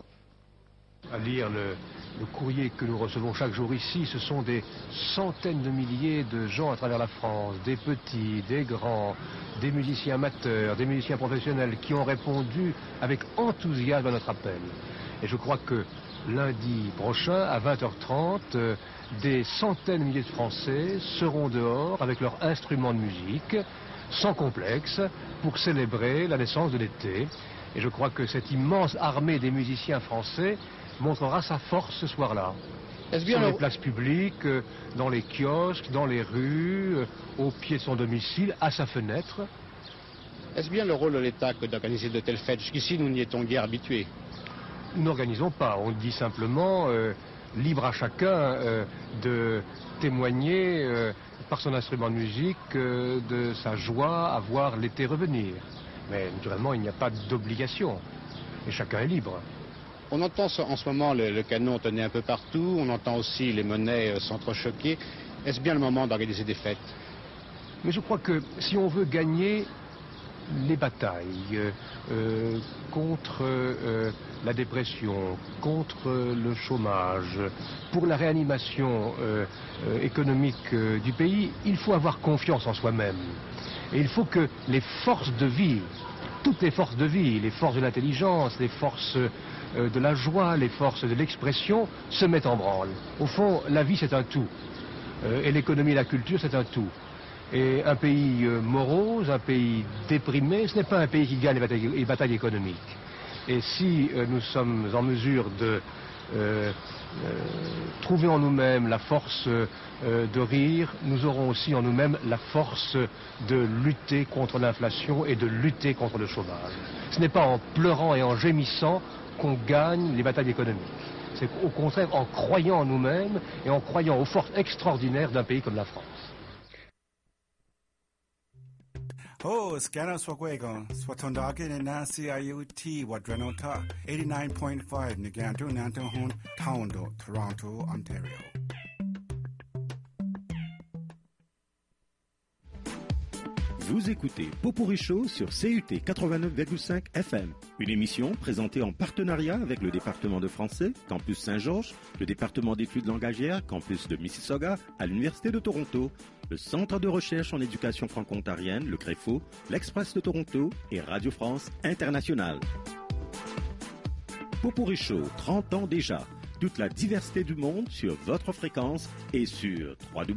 À lire le courrier que nous recevons chaque jour ici, ce sont des centaines de milliers de gens à travers la France, des petits, des grands, des musiciens amateurs, des musiciens professionnels qui ont répondu avec enthousiasme à notre appel. Et je crois que lundi prochain, à 20h30, des centaines de milliers de Français seront dehors avec leurs instruments de musique, sans complexe, pour célébrer la naissance de l'été. Et je crois que cette immense armée des musiciens français montrera sa force ce soir-là. Sur les places publiques, dans les kiosques, dans les rues, au pied de son domicile, à sa fenêtre. Est-ce bien le rôle de l'État que d'organiser de telles fêtes? Jusqu'ici, nous n'y étions guère habitués. Nous n'organisons pas, on dit simplement libre à chacun de témoigner par son instrument de musique de sa joie à voir l'été revenir. Mais naturellement, il n'y a pas d'obligation et chacun est libre. On entend en ce moment le canon tonner un peu partout, on entend aussi les monnaies s'entrechoquer. Est-ce bien le moment d'organiser des fêtes? Mais je crois que si on veut gagner les batailles contre la dépression, contre le chômage, pour la réanimation économique du pays, il faut avoir confiance en soi-même. Et il faut que les forces de vie, toutes les forces de vie, les forces de l'intelligence, les forces de la joie, les forces de l'expression, se mettent en branle. Au fond, la vie c'est un tout. Et l'économie et la culture c'est un tout. Et un pays morose, un pays déprimé, ce n'est pas un pays qui gagne les batailles économiques. Et si nous sommes en mesure de trouver en nous-mêmes la force de rire, nous aurons aussi en nous-mêmes la force de lutter contre l'inflation et de lutter contre le chômage. Ce n'est pas en pleurant et en gémissant qu'on gagne les batailles économiques. C'est au contraire en croyant en nous-mêmes et en croyant aux forces extraordinaires d'un pays comme la France. Oh, Scanner Swagwagon, Swatondaki and Nancy IUT, Wadrenota, 89.5, Nigantu Nantohun, Towndo, Toronto, Ontario. Vous écoutez Popurrí Show sur CUT 89,5 FM, une émission présentée en partenariat avec le département de français, Campus Saint-Georges, le département d'études langagières, Campus de Mississauga, à l'Université de Toronto, le Centre de recherche en éducation franco-ontarienne, le CREFO, l'Express de Toronto et Radio France Internationale. Popurrí Show, 30 ans déjà. Toute la diversité du monde sur votre fréquence et sur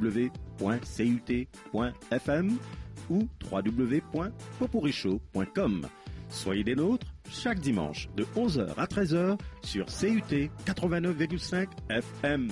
www.cut.fm ou www.popurrishow.com. Soyez des nôtres chaque dimanche de 11h à 13h sur CUT 89,5 FM.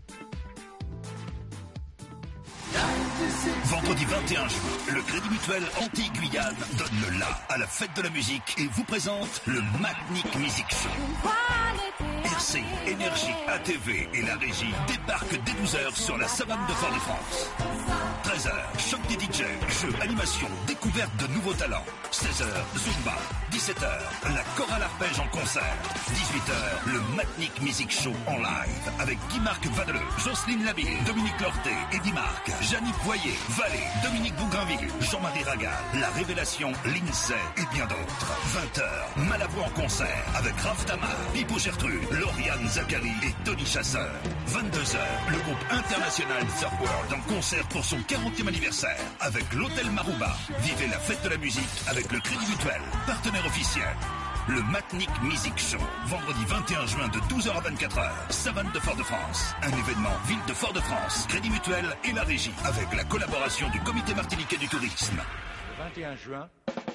Vendredi 21 juin, le Crédit Mutuel Antilles-Guyane donne le la à la fête de la musique et vous présente le Matnick Music Show. RC, Énergie, ATV et la régie débarquent dès 12h sur la savane de Fort-de-France. 13h, choc des DJ, jeux, animation, découverte de nouveaux talents. 16h, Zumba. 17h, la chorale arpège en concert. 18h, le Matnick Music Show en live avec Guy-Marc Vadeleux, Jocelyne Labille, Dominique Lorté, Eddy Marc, Jannick Boyer, Vallée, Dominique Bougrainville, Jean-Marie Ragal, La Révélation, Lindsay et bien d'autres. 20h, Malavoie en concert avec Raph Tamar, Pipo Gertrude, Lauriane Zachary et Tony Chasseur. 22h, le groupe international Third World en concert pour son 40e anniversaire avec l'Hôtel Marouba. Vivez la fête de la musique avec le Crédit Mutuel, partenaire officiel. Le Matnick Music Show, vendredi 21 juin de 12h à 24h, savane de Fort-de-France. Un événement ville de Fort-de-France, Crédit Mutuel et la régie, avec la collaboration du Comité martiniquais du tourisme. Le 21 juin.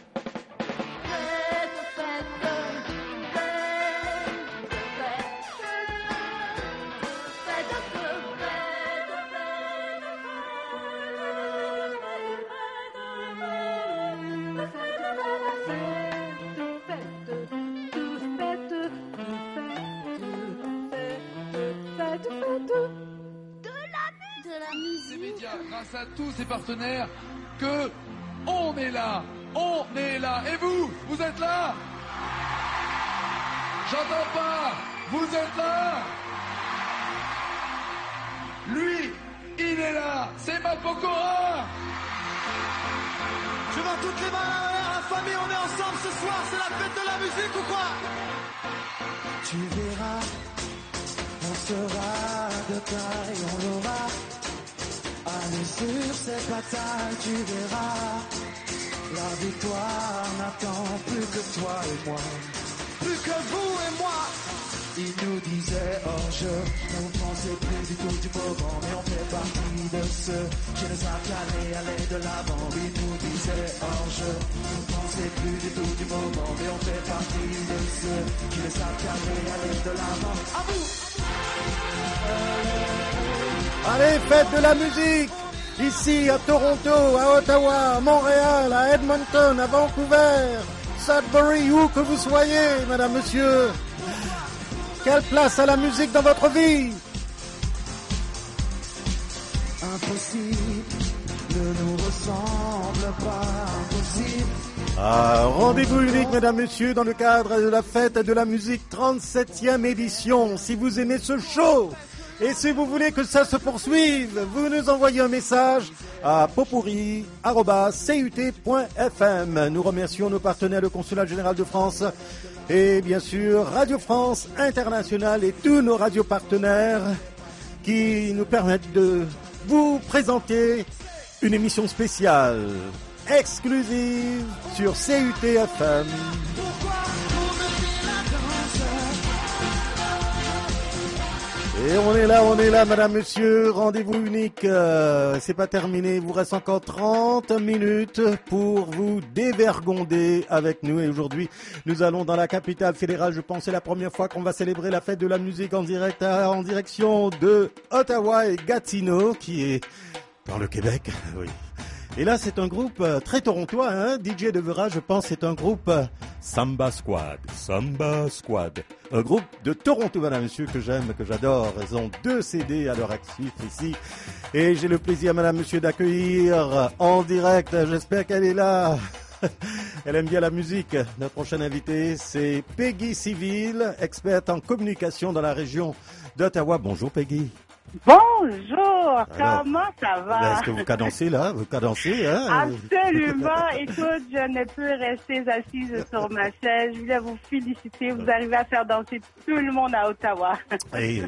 Grâce à tous ces partenaires que on est là, et vous êtes là? J'entends pas, vous êtes là? Lui, il est là, c'est Matt Pokora. Je vois toutes les mains en l'air, la famille, on est ensemble ce soir, c'est la fête de la musique ou quoi? Tu verras, on sera de taille, on l'aura. Allez sur cette bataille, tu verras. La victoire n'attend plus que toi et moi, plus que vous et moi. Il nous disait hors jeu, on pensait plus du tout du moment, mais on fait partie de ceux qui ne savent qu'aller de l'avant. Il nous disait hors jeu, on pensait plus du tout du moment, mais on fait partie de ceux qui ne savent qu'aller de l'avant. À vous. Allez, fête de la musique! Ici à Toronto, à Ottawa, à Montréal, à Edmonton, à Vancouver, Sudbury, où que vous soyez, madame, monsieur. Quelle place a la musique dans votre vie? Impossible ne nous ressemble pas, impossible. Ah, rendez-vous unique, mesdames, messieurs, dans le cadre de la fête de la musique 37e édition. Si vous aimez ce show, et si vous voulez que ça se poursuive, vous nous envoyez un message à popurri@cut.fm. Nous remercions nos partenaires, le Consulat général de France et bien sûr Radio France Internationale et tous nos radios partenaires qui nous permettent de vous présenter une émission spéciale exclusive sur CUT-FM. Et on est là, madame, monsieur, rendez-vous unique, c'est pas terminé, il vous reste encore 30 minutes pour vous dévergonder avec nous. Et aujourd'hui, nous allons dans la capitale fédérale, je pense c'est la première fois qu'on va célébrer la fête de la musique en direct, en direction de Ottawa et Gatineau, qui est dans le Québec, oui. Et là, c'est un groupe très torontois, hein. DJ Devera, je pense, c'est un groupe Samba Squad. Un groupe de Toronto, madame, monsieur, que j'aime, que j'adore. Ils ont 2 CD à leur actif ici. Et j'ai le plaisir, madame, monsieur, d'accueillir en direct. J'espère qu'elle est là. Elle aime bien la musique. Notre prochaine invitée, c'est Peggy Civil, experte en communication dans la région d'Ottawa. Bonjour, Peggy. Bonjour, comment ça va? Est-ce que vous cadencez là? Vous cadencez, hein? Absolument. Écoute, je ne peux rester assise sur ma chaise. Je voulais vous féliciter. Vous arrivez à faire danser tout le monde à Ottawa. Et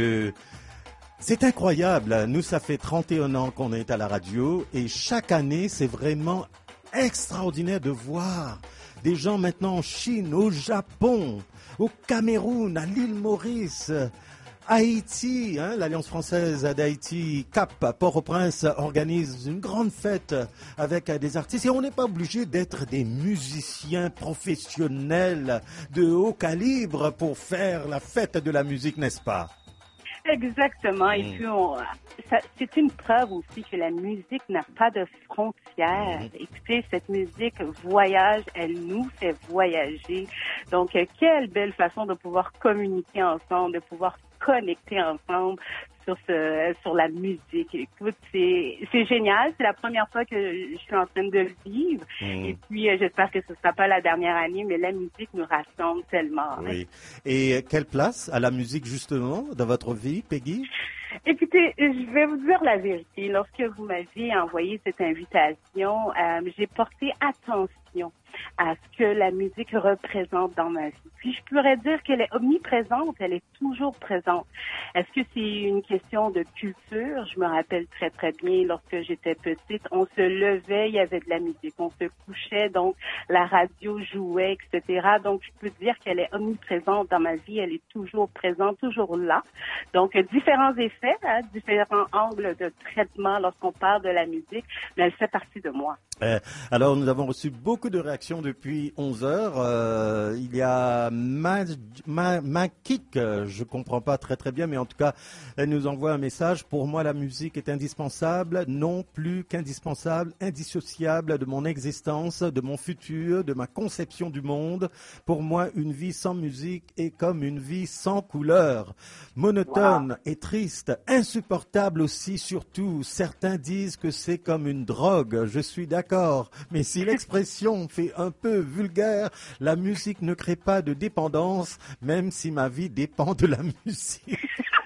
c'est incroyable. Nous, ça fait 31 ans qu'on est à la radio et chaque année, c'est vraiment extraordinaire de voir des gens maintenant en Chine, au Japon, au Cameroun, à l'île Maurice, Haïti, hein, l'Alliance française d'Haïti, Cap, Port-au-Prince, organise une grande fête avec des artistes. Et on n'est pas obligé d'être des musiciens professionnels de haut calibre pour faire la fête de la musique, n'est-ce pas? Exactement. Et puis, c'est une preuve aussi que la musique n'a pas de frontières. Écoutez, cette musique voyage, elle nous fait voyager. Donc, quelle belle façon de pouvoir communiquer ensemble, de pouvoir connecter ensemble sur la musique. Écoute, c'est génial. C'est la première fois que je suis en train de le vivre. Et puis, j'espère que ce ne sera pas la dernière année, mais la musique nous rassemble tellement. Oui. Et quelle place a la musique, justement, dans votre vie, Peggy? Écoutez, je vais vous dire la vérité. Lorsque vous m'aviez envoyé cette invitation, j'ai porté attention à ce que la musique représente dans ma vie. Puis je pourrais dire qu'elle est omniprésente, elle est toujours présente. Est-ce que c'est une question de culture? Je me rappelle très très bien, lorsque j'étais petite, on se levait, il y avait de la musique, on se couchait, donc la radio jouait, etc. Donc je peux dire qu'elle est omniprésente dans ma vie, elle est toujours présente, toujours là. Donc différents effets, hein, différents angles de traitement lorsqu'on parle de la musique, mais elle fait partie de moi. Alors, nous avons reçu beaucoup de réactions depuis 11 heures. Il y a Makik, je comprends pas très bien, mais en tout cas, elle nous envoie un message. Pour moi, la musique est indispensable, non plus qu'indispensable, indissociable de mon existence, de mon futur, de ma conception du monde. Pour moi, une vie sans musique est comme une vie sans couleur. Monotone et triste, insupportable aussi, surtout. Certains disent que c'est comme une drogue. Je suis d'accord, mais si l'expression fait un peu vulgaire, la musique ne crée pas de dépendance, même si ma vie dépend de la musique.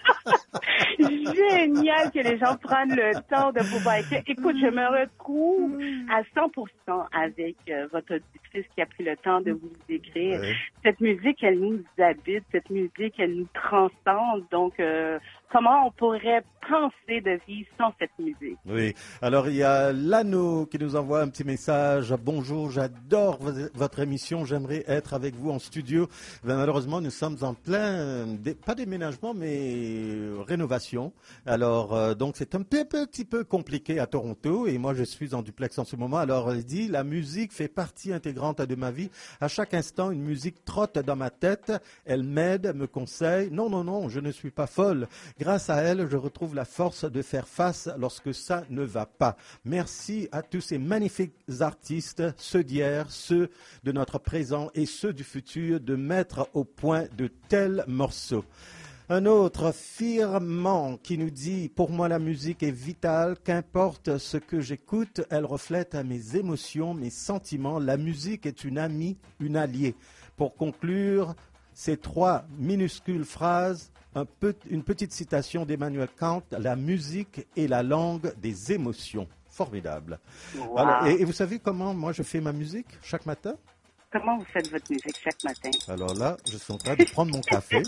Génial que les gens prennent le temps de pouvoir écrire. Écoute, je me retrouve à 100% avec votre auditrice qui a pris le temps de vous écrire. Oui. Cette musique, elle nous habite, cette musique, elle nous transcende. Donc, comment on pourrait penser de vivre sans cette musique? Oui. Alors, il y a Lano qui nous envoie un petit message. Bonjour, j'adore votre émission. J'aimerais être avec vous en studio. Ben, malheureusement, nous sommes en plein, pas déménagement, mais rénovation. Alors, donc, c'est un petit peu compliqué à Toronto. Et moi, je suis en duplex en ce moment. Alors, elle dit, la musique fait partie intégrante de ma vie. À chaque instant, une musique trotte dans ma tête. Elle m'aide, me conseille. Non, je ne suis pas folle. Grâce à elle, je retrouve la force de faire face lorsque ça ne va pas. Merci à tous ces magnifiques artistes, ceux d'hier, ceux de notre présent et ceux du futur, de mettre au point de tels morceaux. Un autre Firmant qui nous dit « Pour moi, la musique est vitale. Qu'importe ce que j'écoute, elle reflète mes émotions, mes sentiments. La musique est une amie, une alliée. » Pour conclure ces 3 minuscules phrases, une petite citation d'Emmanuel Kant, « La musique est la langue des émotions. » Formidable. Wow. Alors, et vous savez comment moi je fais ma musique chaque matin? Comment vous faites votre musique chaque matin? Alors là, je suis en train de prendre mon café.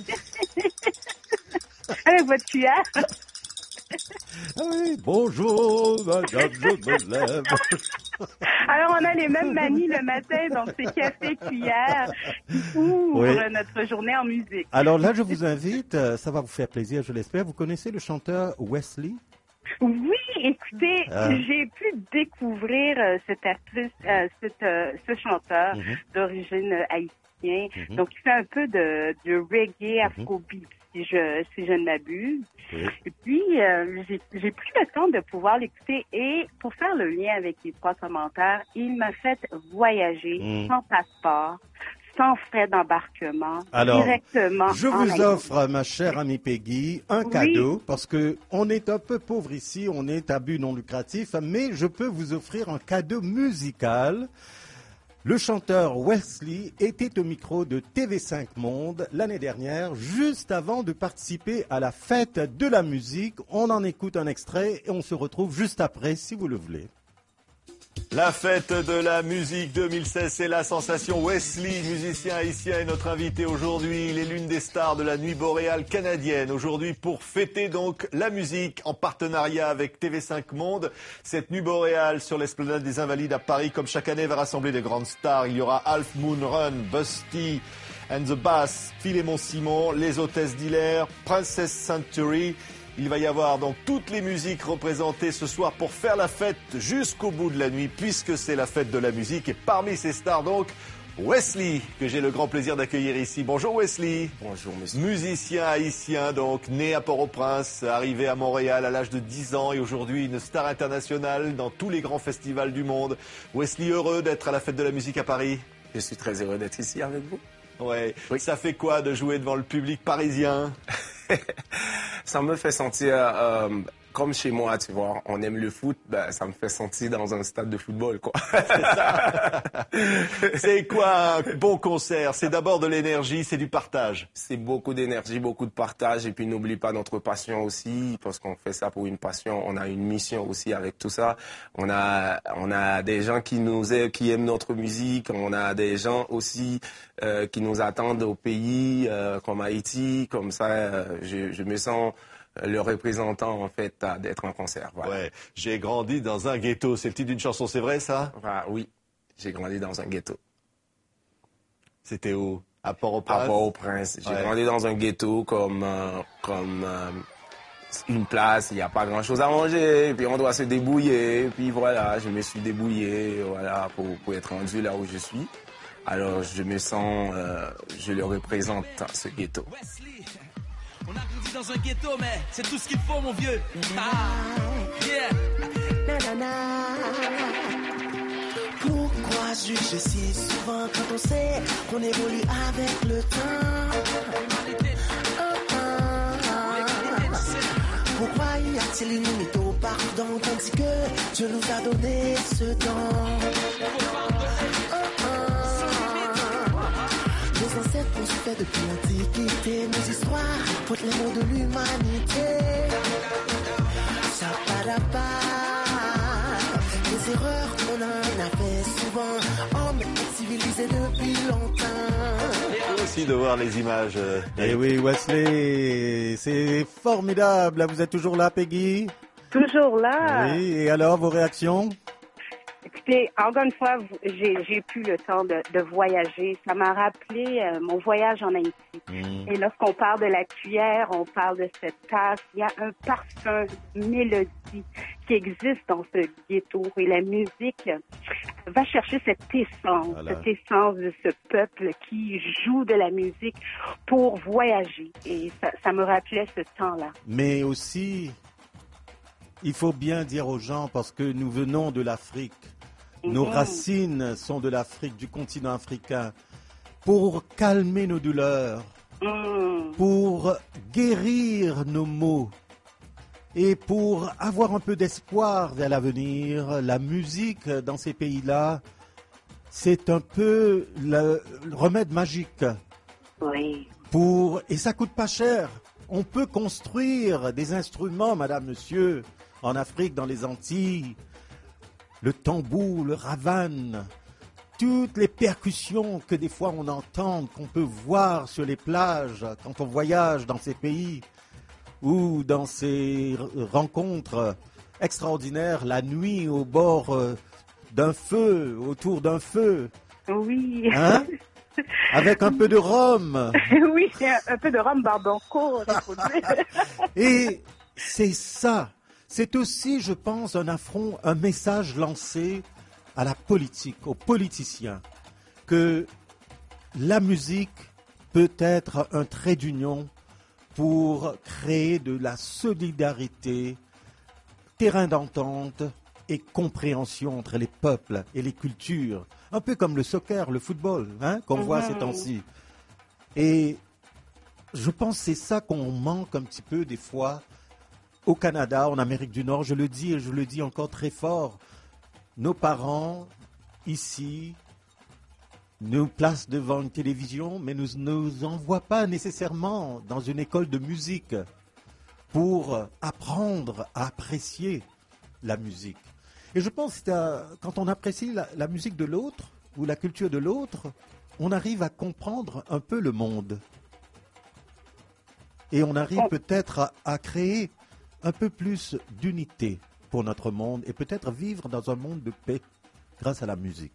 Avec votre cuillère? Ah oui, bonjour, madame, je me lève. Alors, on a les mêmes manies le matin, donc c'est café cuillère qui ouvre notre journée en musique. Alors là, je vous invite, ça va vous faire plaisir, je l'espère. Vous connaissez le chanteur Wesley? Oui, écoutez, j'ai pu découvrir cet artiste, ce chanteur d'origine haïtienne. Donc, il fait un peu de reggae afrobeat, si je ne m'abuse. Et puis, j'ai pris le temps de pouvoir l'écouter et pour faire le lien avec les 3 commentaires, il m'a fait voyager sans passeport, sans frais d'embarquement, directement. Je vous offre, ma chère amie Peggy, un cadeau parce que on est un peu pauvre ici, on est à but non lucratif, mais je peux vous offrir un cadeau musical. Le chanteur Wesley était au micro de TV5 Monde l'année dernière, juste avant de participer à la fête de la musique. On en écoute un extrait et on se retrouve juste après, si vous le voulez. La fête de la musique 2016, c'est la sensation. Wesley, musicien haïtien, est notre invité aujourd'hui. Il est l'une des stars de la nuit boréale canadienne. Aujourd'hui, pour fêter donc la musique en partenariat avec TV5 Monde, cette nuit boréale sur l'esplanade des Invalides à Paris, comme chaque année, va rassembler des grandes stars. Il y aura Half Moon Run, Busty and the Bass, Philémon Simon, Les Hôtesses d'Hilaire, Princess Century. Il va y avoir donc toutes les musiques représentées ce soir pour faire la fête jusqu'au bout de la nuit, puisque c'est la fête de la musique. Et parmi ces stars donc, Wesley, que j'ai le grand plaisir d'accueillir ici. Bonjour Wesley. Bonjour monsieur. Musicien haïtien donc, né à Port-au-Prince, arrivé à Montréal à l'âge de 10 ans et aujourd'hui une star internationale dans tous les grands festivals du monde. Wesley, heureux d'être à la fête de la musique à Paris? Je suis très heureux d'être ici avec vous. Ouais. Oui. Ça fait quoi de jouer devant le public parisien? Ça me fait sentir comme chez moi, tu vois. On aime le foot, ça me fait sentir dans un stade de football, quoi. C'est ça. C'est quoi un bon concert? C'est d'abord de l'énergie, c'est du partage. C'est beaucoup d'énergie, beaucoup de partage. Et puis n'oublie pas notre passion aussi, parce qu'on fait ça pour une passion. On a une mission aussi avec tout ça. On a des gens qui nous aiment, qui aiment notre musique. On a des gens aussi qui nous attendent au pays, comme Haïti. Comme ça, je me sens le représentant, en fait, d'être en concert. Voilà. Ouais. J'ai grandi dans un ghetto. C'est le titre d'une chanson, c'est vrai, ça? Ah, oui. J'ai grandi dans un ghetto. C'était où? À Port-au-Prince? À Port-au-Prince. J'ai grandi dans un ghetto comme une place, il n'y a pas grand-chose à manger, et puis on doit se débrouiller. Et puis voilà, je me suis débrouillé voilà, pour être rendu là où je suis. Alors, je me sens, je le représente, ce ghetto. On a grandi dans un ghetto, mais c'est tout ce qu'il faut, mon vieux. Pourquoi juger si souvent quand on sait qu'on évolue avec le temps? Pourquoi y a-t-il une limite au pardon tandis que Dieu nous a donné ce don? Nos ancêtres ont fait depuis l'Antiquité, nos histoires portent les mots de l'humanité. Ça pas la part, les erreurs on en a fait souvent, hommes civilisés depuis longtemps. Aussi de voir les images. Eh oui, Wesley, c'est formidable. Vous êtes toujours là, Peggy? Toujours là. Oui, et alors vos réactions? Écoutez, encore une fois, j'ai plus le temps de voyager. Ça m'a rappelé mon voyage en Haïti. Et lorsqu'on parle de la cuillère, on parle de cette tasse. Il y a un parfum, une mélodie qui existe dans ce ghetto. Et la musique va chercher cette essence de ce peuple qui joue de la musique pour voyager. Et ça me rappelait ce temps-là. Mais aussi, il faut bien dire aux gens, parce que nous venons de l'Afrique. Nos racines sont de l'Afrique, du continent africain. Pour calmer nos douleurs, pour guérir nos maux et pour avoir un peu d'espoir vers l'avenir, la musique dans ces pays-là, c'est un peu le remède magique. Oui. Et ça coûte pas cher. On peut construire des instruments, madame, monsieur, en Afrique, dans les Antilles. Le tambour, le ravane, toutes les percussions que des fois on entend, qu'on peut voir sur les plages quand on voyage dans ces pays ou dans ces rencontres extraordinaires la nuit au bord d'un feu, autour d'un feu. Oui. Hein? Avec un peu de rhum. Oui, un peu de rhum barbancourt, il faut dire. Et c'est ça. C'est aussi, je pense, un affront, un message lancé à la politique, aux politiciens, que la musique peut être un trait d'union pour créer de la solidarité, terrain d'entente et compréhension entre les peuples et les cultures. Un peu comme le soccer, le football, hein, qu'on voit ces temps-ci. Et je pense que c'est ça qu'on manque un petit peu des fois au Canada, en Amérique du Nord. Je le dis et je le dis encore très fort. Nos parents, ici, nous placent devant une télévision, mais ne nous envoient pas nécessairement dans une école de musique pour apprendre à apprécier la musique. Et je pense que quand on apprécie la musique de l'autre ou la culture de l'autre, on arrive à comprendre un peu le monde. Et on arrive peut-être à créer un peu plus d'unité pour notre monde et peut-être vivre dans un monde de paix grâce à la musique.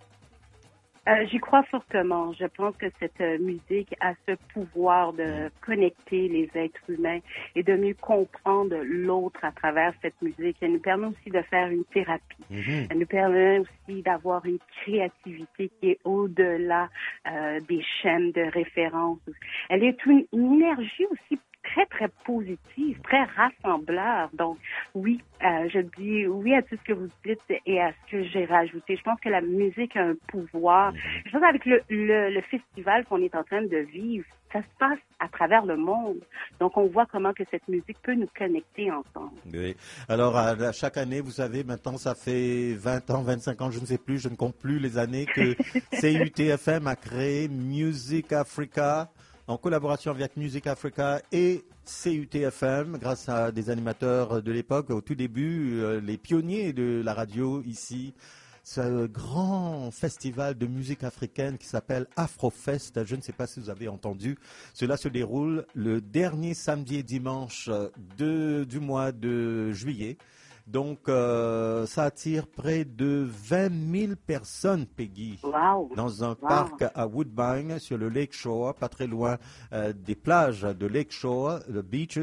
J'y crois fortement. Je pense que cette musique a ce pouvoir de connecter les êtres humains et de mieux comprendre l'autre à travers cette musique. Elle nous permet aussi de faire une thérapie. Elle nous permet aussi d'avoir une créativité qui est au-delà des chaînes de référence. Elle est une énergie aussi très, très positive, très rassembleur. Donc, oui, je dis oui à tout ce que vous dites et à ce que j'ai rajouté. Je pense que la musique a un pouvoir. Je pense avec le festival qu'on est en train de vivre, ça se passe à travers le monde. Donc, on voit comment que cette musique peut nous connecter ensemble. Oui. Alors, chaque année, vous savez, maintenant, ça fait 20 ans, 25 ans, je ne sais plus, je ne compte plus les années que CUTFM a créé Music Africa, en collaboration avec Music Africa et CUTFM, grâce à des animateurs de l'époque, au tout début, les pionniers de la radio ici. Ce grand festival de musique africaine qui s'appelle Afrofest, je ne sais pas si vous avez entendu, cela se déroule le dernier samedi et dimanche du mois de juillet. Donc, ça attire près de 20 000 personnes, Peggy, dans un parc à Woodbine, sur le Lake Shore, pas très loin des plages de Lake Shore, the beach,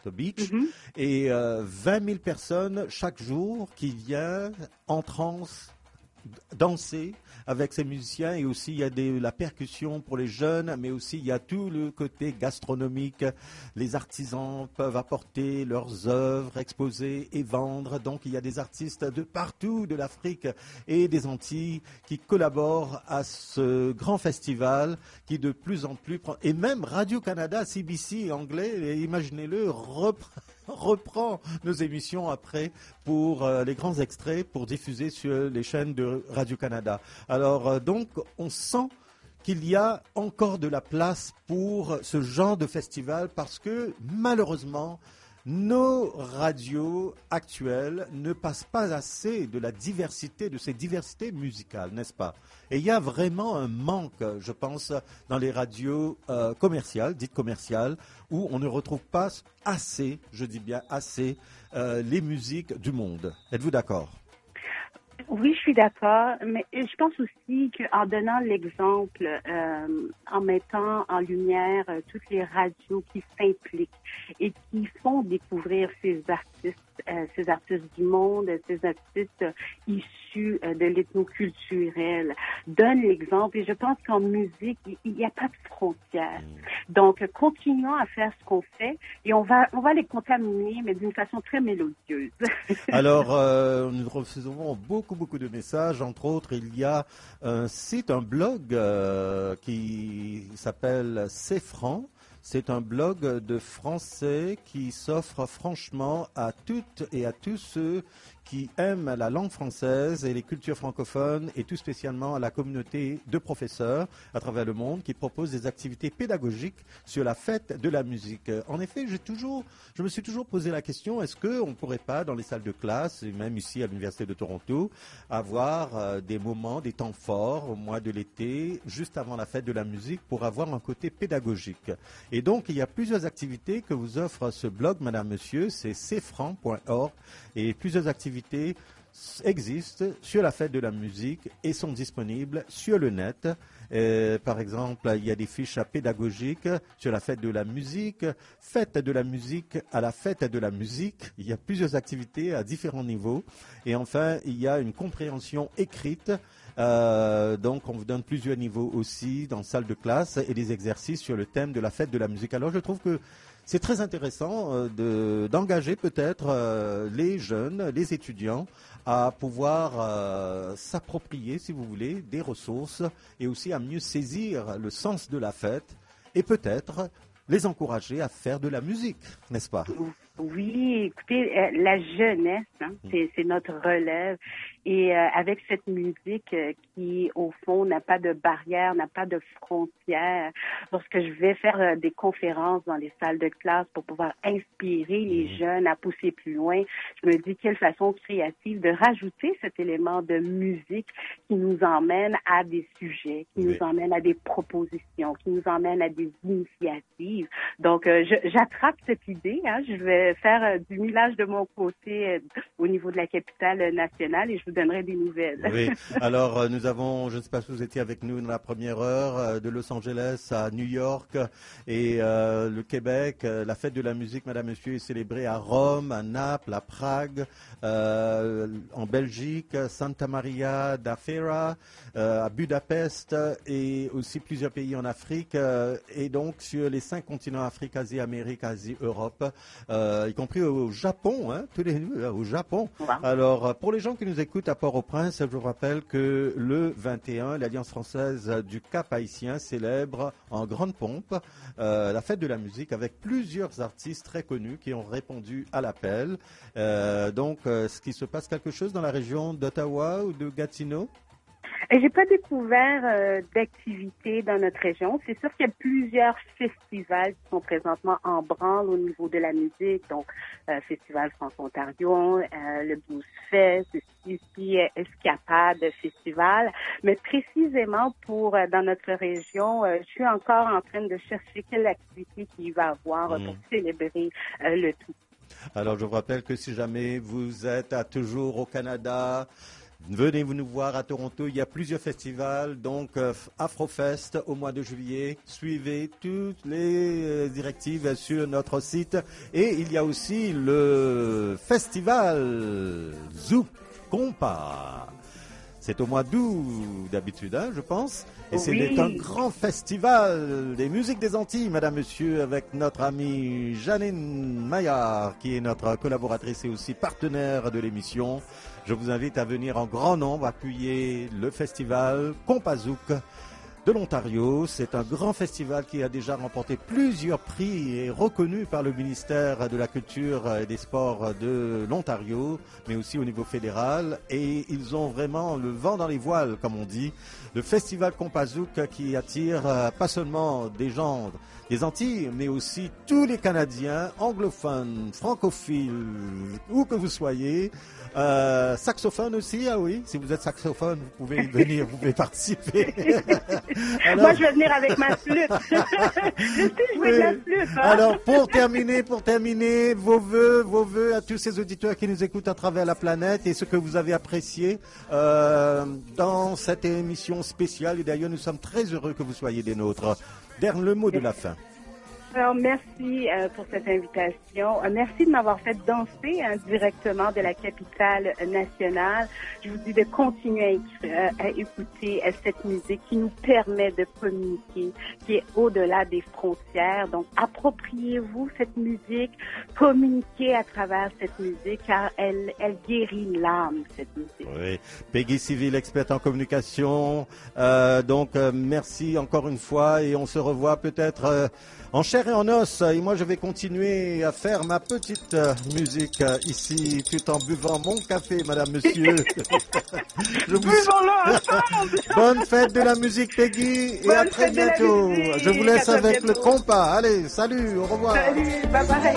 et 20 000 personnes chaque jour qui viennent en transe danser avec ces musiciens, et aussi il y a la percussion pour les jeunes, mais aussi il y a tout le côté gastronomique. Les artisans peuvent apporter leurs œuvres, exposer et vendre. Donc il y a des artistes de partout, de l'Afrique et des Antilles, qui collaborent à ce grand festival qui de plus en plus prend, et même Radio-Canada, CBC anglais, imaginez-le, reprend nos émissions après pour les grands extraits pour diffuser sur les chaînes de Radio-Canada. Alors donc on sent qu'il y a encore de la place pour ce genre de festival, parce que malheureusement nos radios actuelles ne passent pas assez de la diversité, de ces diversités musicales, n'est-ce pas? Et il y a vraiment un manque, je pense, dans les radios commerciales, dites commerciales, où on ne retrouve pas assez, je dis bien assez, les musiques du monde. Êtes-vous d'accord? Oui, je suis d'accord, mais je pense aussi qu'en donnant l'exemple, en mettant en lumière toutes les radios qui s'impliquent et qui font découvrir ces artistes du monde, ces artistes issus de l'ethnoculturel, donne l'exemple. Et je pense qu'en musique, il n'y a pas de frontières. Donc, continuons à faire ce qu'on fait et on va les contaminer, mais d'une façon très mélodieuse. Alors, nous recevons beaucoup de messages. Entre autres, il y a un site, un blog qui s'appelle C'est Franc. C'est un blog de français qui s'offre franchement à toutes et à tous ceux qui aiment la langue française et les cultures francophones, et tout spécialement à la communauté de professeurs à travers le monde qui proposent des activités pédagogiques sur la fête de la musique. En effet, je me suis toujours posé la question, est-ce qu'on ne pourrait pas, dans les salles de classe, et même ici à l'Université de Toronto, avoir des moments, des temps forts au mois de l'été, juste avant la fête de la musique, pour avoir un côté pédagogique. Et donc, il y a plusieurs activités que vous offre ce blog, madame, monsieur, c'est cfranc.org, et plusieurs activités existent sur la fête de la musique et sont disponibles sur le net. Par exemple, il y a des fiches pédagogiques sur la fête de la musique, fête de la musique à la fête de la musique. Il y a plusieurs activités à différents niveaux. Et enfin, il y a une compréhension écrite. Donc, on vous donne plusieurs niveaux aussi dans salle de classe et des exercices sur le thème de la fête de la musique. Alors, je trouve que c'est très intéressant d'engager peut-être les jeunes, les étudiants, à pouvoir s'approprier, si vous voulez, des ressources et aussi à mieux saisir le sens de la fête et peut-être les encourager à faire de la musique, n'est-ce pas? Oui, écoutez, la jeunesse, c'est notre relève. Et avec cette musique qui, au fond, n'a pas de barrière, n'a pas de frontières, lorsque je vais faire des conférences dans les salles de classe pour pouvoir inspirer les jeunes à pousser plus loin, je me dis quelle façon créative de rajouter cet élément de musique qui nous emmène à des sujets, qui nous emmène à des propositions, qui nous emmène à des initiatives. Donc, j'attrape cette idée, je vais faire du millage de mon côté au niveau de la capitale nationale et je vous donnerai des nouvelles. Oui, alors nous avons, je ne sais pas si vous étiez avec nous dans la première heure, de Los Angeles à New York et le Québec. La fête de la musique, madame, monsieur, est célébrée à Rome, à Naples, à Prague, en Belgique, Santa Maria da Feira, à Budapest et aussi plusieurs pays en Afrique et donc sur les 5 continents, Afrique, Asie, Amérique, Asie, Europe, y compris au Japon, au Japon. Wow. Alors, pour les gens qui nous écoutent à Port-au-Prince, je vous rappelle que le 21, l'Alliance française du Cap Haïtien célèbre en grande pompe la fête de la musique avec plusieurs artistes très connus qui ont répondu à l'appel. Donc, est-ce qu'il se passe quelque chose dans la région d'Ottawa ou de Gatineau? J'ai pas découvert d'activités dans notre région. C'est sûr qu'il y a plusieurs festivals qui sont présentement en branle au niveau de la musique. Donc, Festival France-Ontario, le Blues Fest, ici Escapade Festival. Mais précisément pour dans notre région, je suis encore en train de chercher quelle activité qu'il va avoir pour célébrer le tout. Alors, je vous rappelle que si jamais vous êtes toujours au Canada, venez nous voir à Toronto, il y a plusieurs festivals, donc Afrofest au mois de juillet. Suivez toutes les directives sur notre site. Et il y a aussi le festival Zouk Compa. C'est au mois d'août d'habitude, je pense. Et c'est un grand festival des musiques des Antilles, madame, monsieur, avec notre amie Janine Maillard, qui est notre collaboratrice et aussi partenaire de l'émission. Je vous invite à venir en grand nombre appuyer le festival Compazouk de l'Ontario. C'est un grand festival qui a déjà remporté plusieurs prix et reconnu par le ministère de la Culture et des Sports de l'Ontario, mais aussi au niveau fédéral. Et ils ont vraiment le vent dans les voiles, comme on dit. Le festival Compazouk qui attire pas seulement des gens des Antilles, mais aussi tous les Canadiens, anglophones, francophiles, où que vous soyez. Saxophone aussi, ah oui, si vous êtes saxophone, vous pouvez venir, vous pouvez participer. Alors, moi, je vais venir avec ma flûte. Je sais jouer de la flûte. Alors, pour terminer, vos vœux à tous ces auditeurs qui nous écoutent à travers la planète et ce que vous avez apprécié dans cette émission spéciale. Et d'ailleurs, nous sommes très heureux que vous soyez des nôtres. Le mot de la fin. Alors, merci pour cette invitation. Merci de m'avoir fait danser directement de la capitale nationale. Je vous dis de continuer à écouter cette musique qui nous permet de communiquer, qui est au-delà des frontières. Donc, appropriez-vous cette musique, communiquez à travers cette musique, car elle guérit l'âme, cette musique. Oui. Peggy Civil, experte en communication. Merci encore une fois et on se revoit peut-être en chair et en os. Et moi, je vais continuer à faire ma petite musique ici, tout en buvant mon café, madame, monsieur. Buvons-le ensemble. Bonne fête de la musique, Peggy, et à très bientôt. Je vous laisse avec le compas. Allez, salut, au revoir. Salut, bye bye.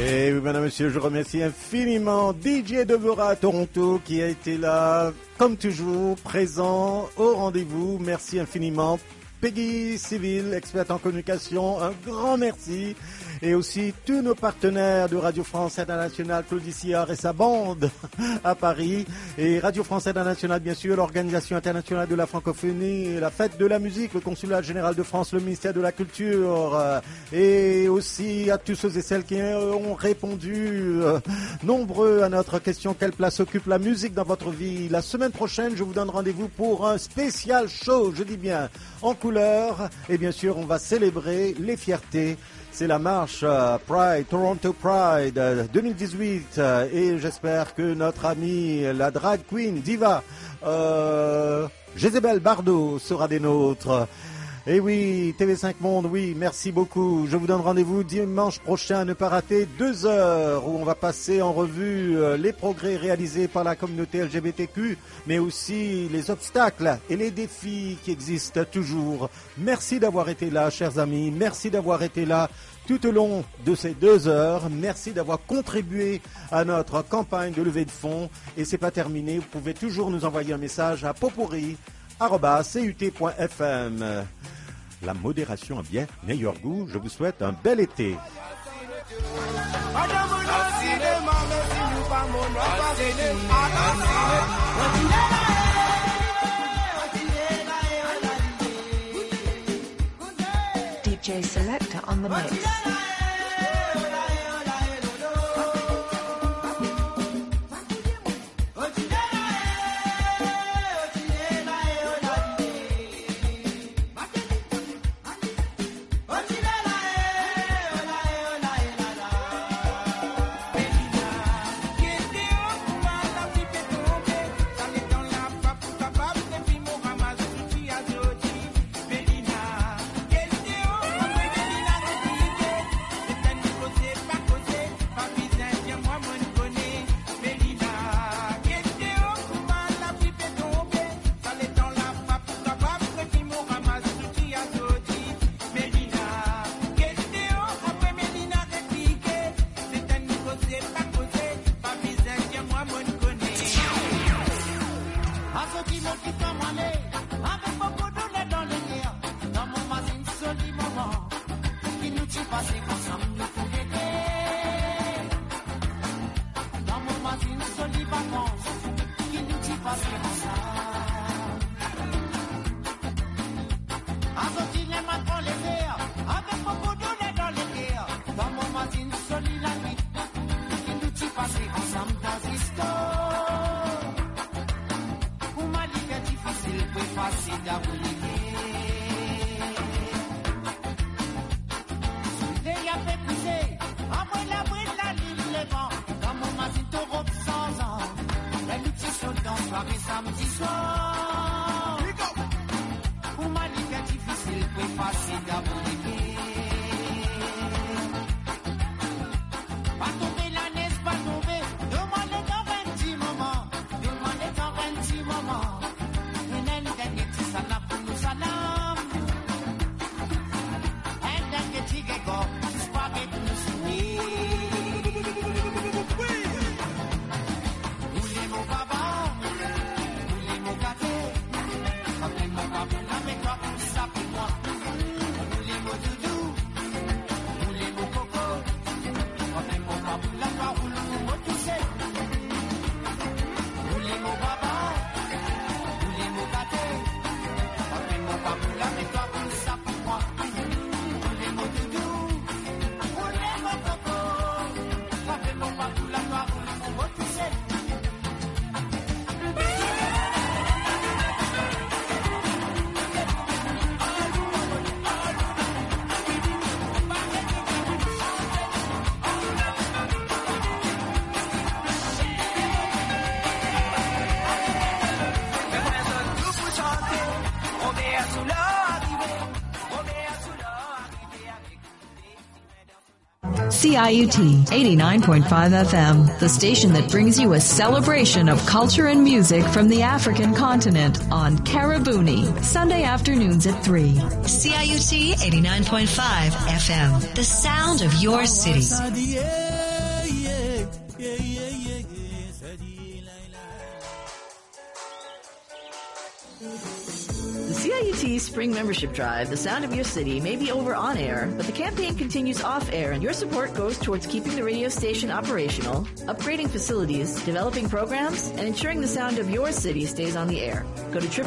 Et oui, madame, monsieur, je remercie infiniment DJ Devora à Toronto qui a été là, comme toujours, présent au rendez-vous. Merci infiniment. Peggy Civil, experte en communication, un grand merci. Et aussi tous nos partenaires de Radio France Internationale, Claudie Sillard et sa bande à Paris. Et Radio France Internationale, bien sûr, l'Organisation internationale de la francophonie, la Fête de la musique, le Consulat général de France, le ministère de la Culture. Et aussi à tous ceux et celles qui ont répondu nombreux à notre question, quelle place occupe la musique dans votre vie? La semaine prochaine, je vous donne rendez-vous pour un spécial show, je dis bien, en couleur. Et bien sûr, on va célébrer les fiertés. C'est la marche Pride, Toronto Pride 2018 et j'espère que notre amie, la drag queen diva, Jezebel Bardot sera des nôtres. Et oui, TV5 Monde, oui, merci beaucoup. Je vous donne rendez-vous dimanche prochain à ne pas rater 2 heures où on va passer en revue les progrès réalisés par la communauté LGBTQ, mais aussi les obstacles et les défis qui existent toujours. Merci d'avoir été là, chers amis. Merci d'avoir été là tout au long de ces 2 heures. Merci d'avoir contribué à notre campagne de levée de fonds. Et c'est pas terminé. Vous pouvez toujours nous envoyer un message à popurri@cut.fm. La modération a bien meilleur goût. Je vous souhaite un bel été. DJ Selector on the mix. CIUT 89.5 FM, the station that brings you a celebration of culture and music from the African continent on Karabuni, Sunday afternoons at 3. CIUT 89.5 FM, the sound of your city. The CIUT Spring Membership Drive, The Sound of Your City, may be over on air, but the campaign continues off air, and your support goes towards keeping the radio station operational, upgrading facilities, developing programs, and ensuring the sound of your city stays on the air. Go to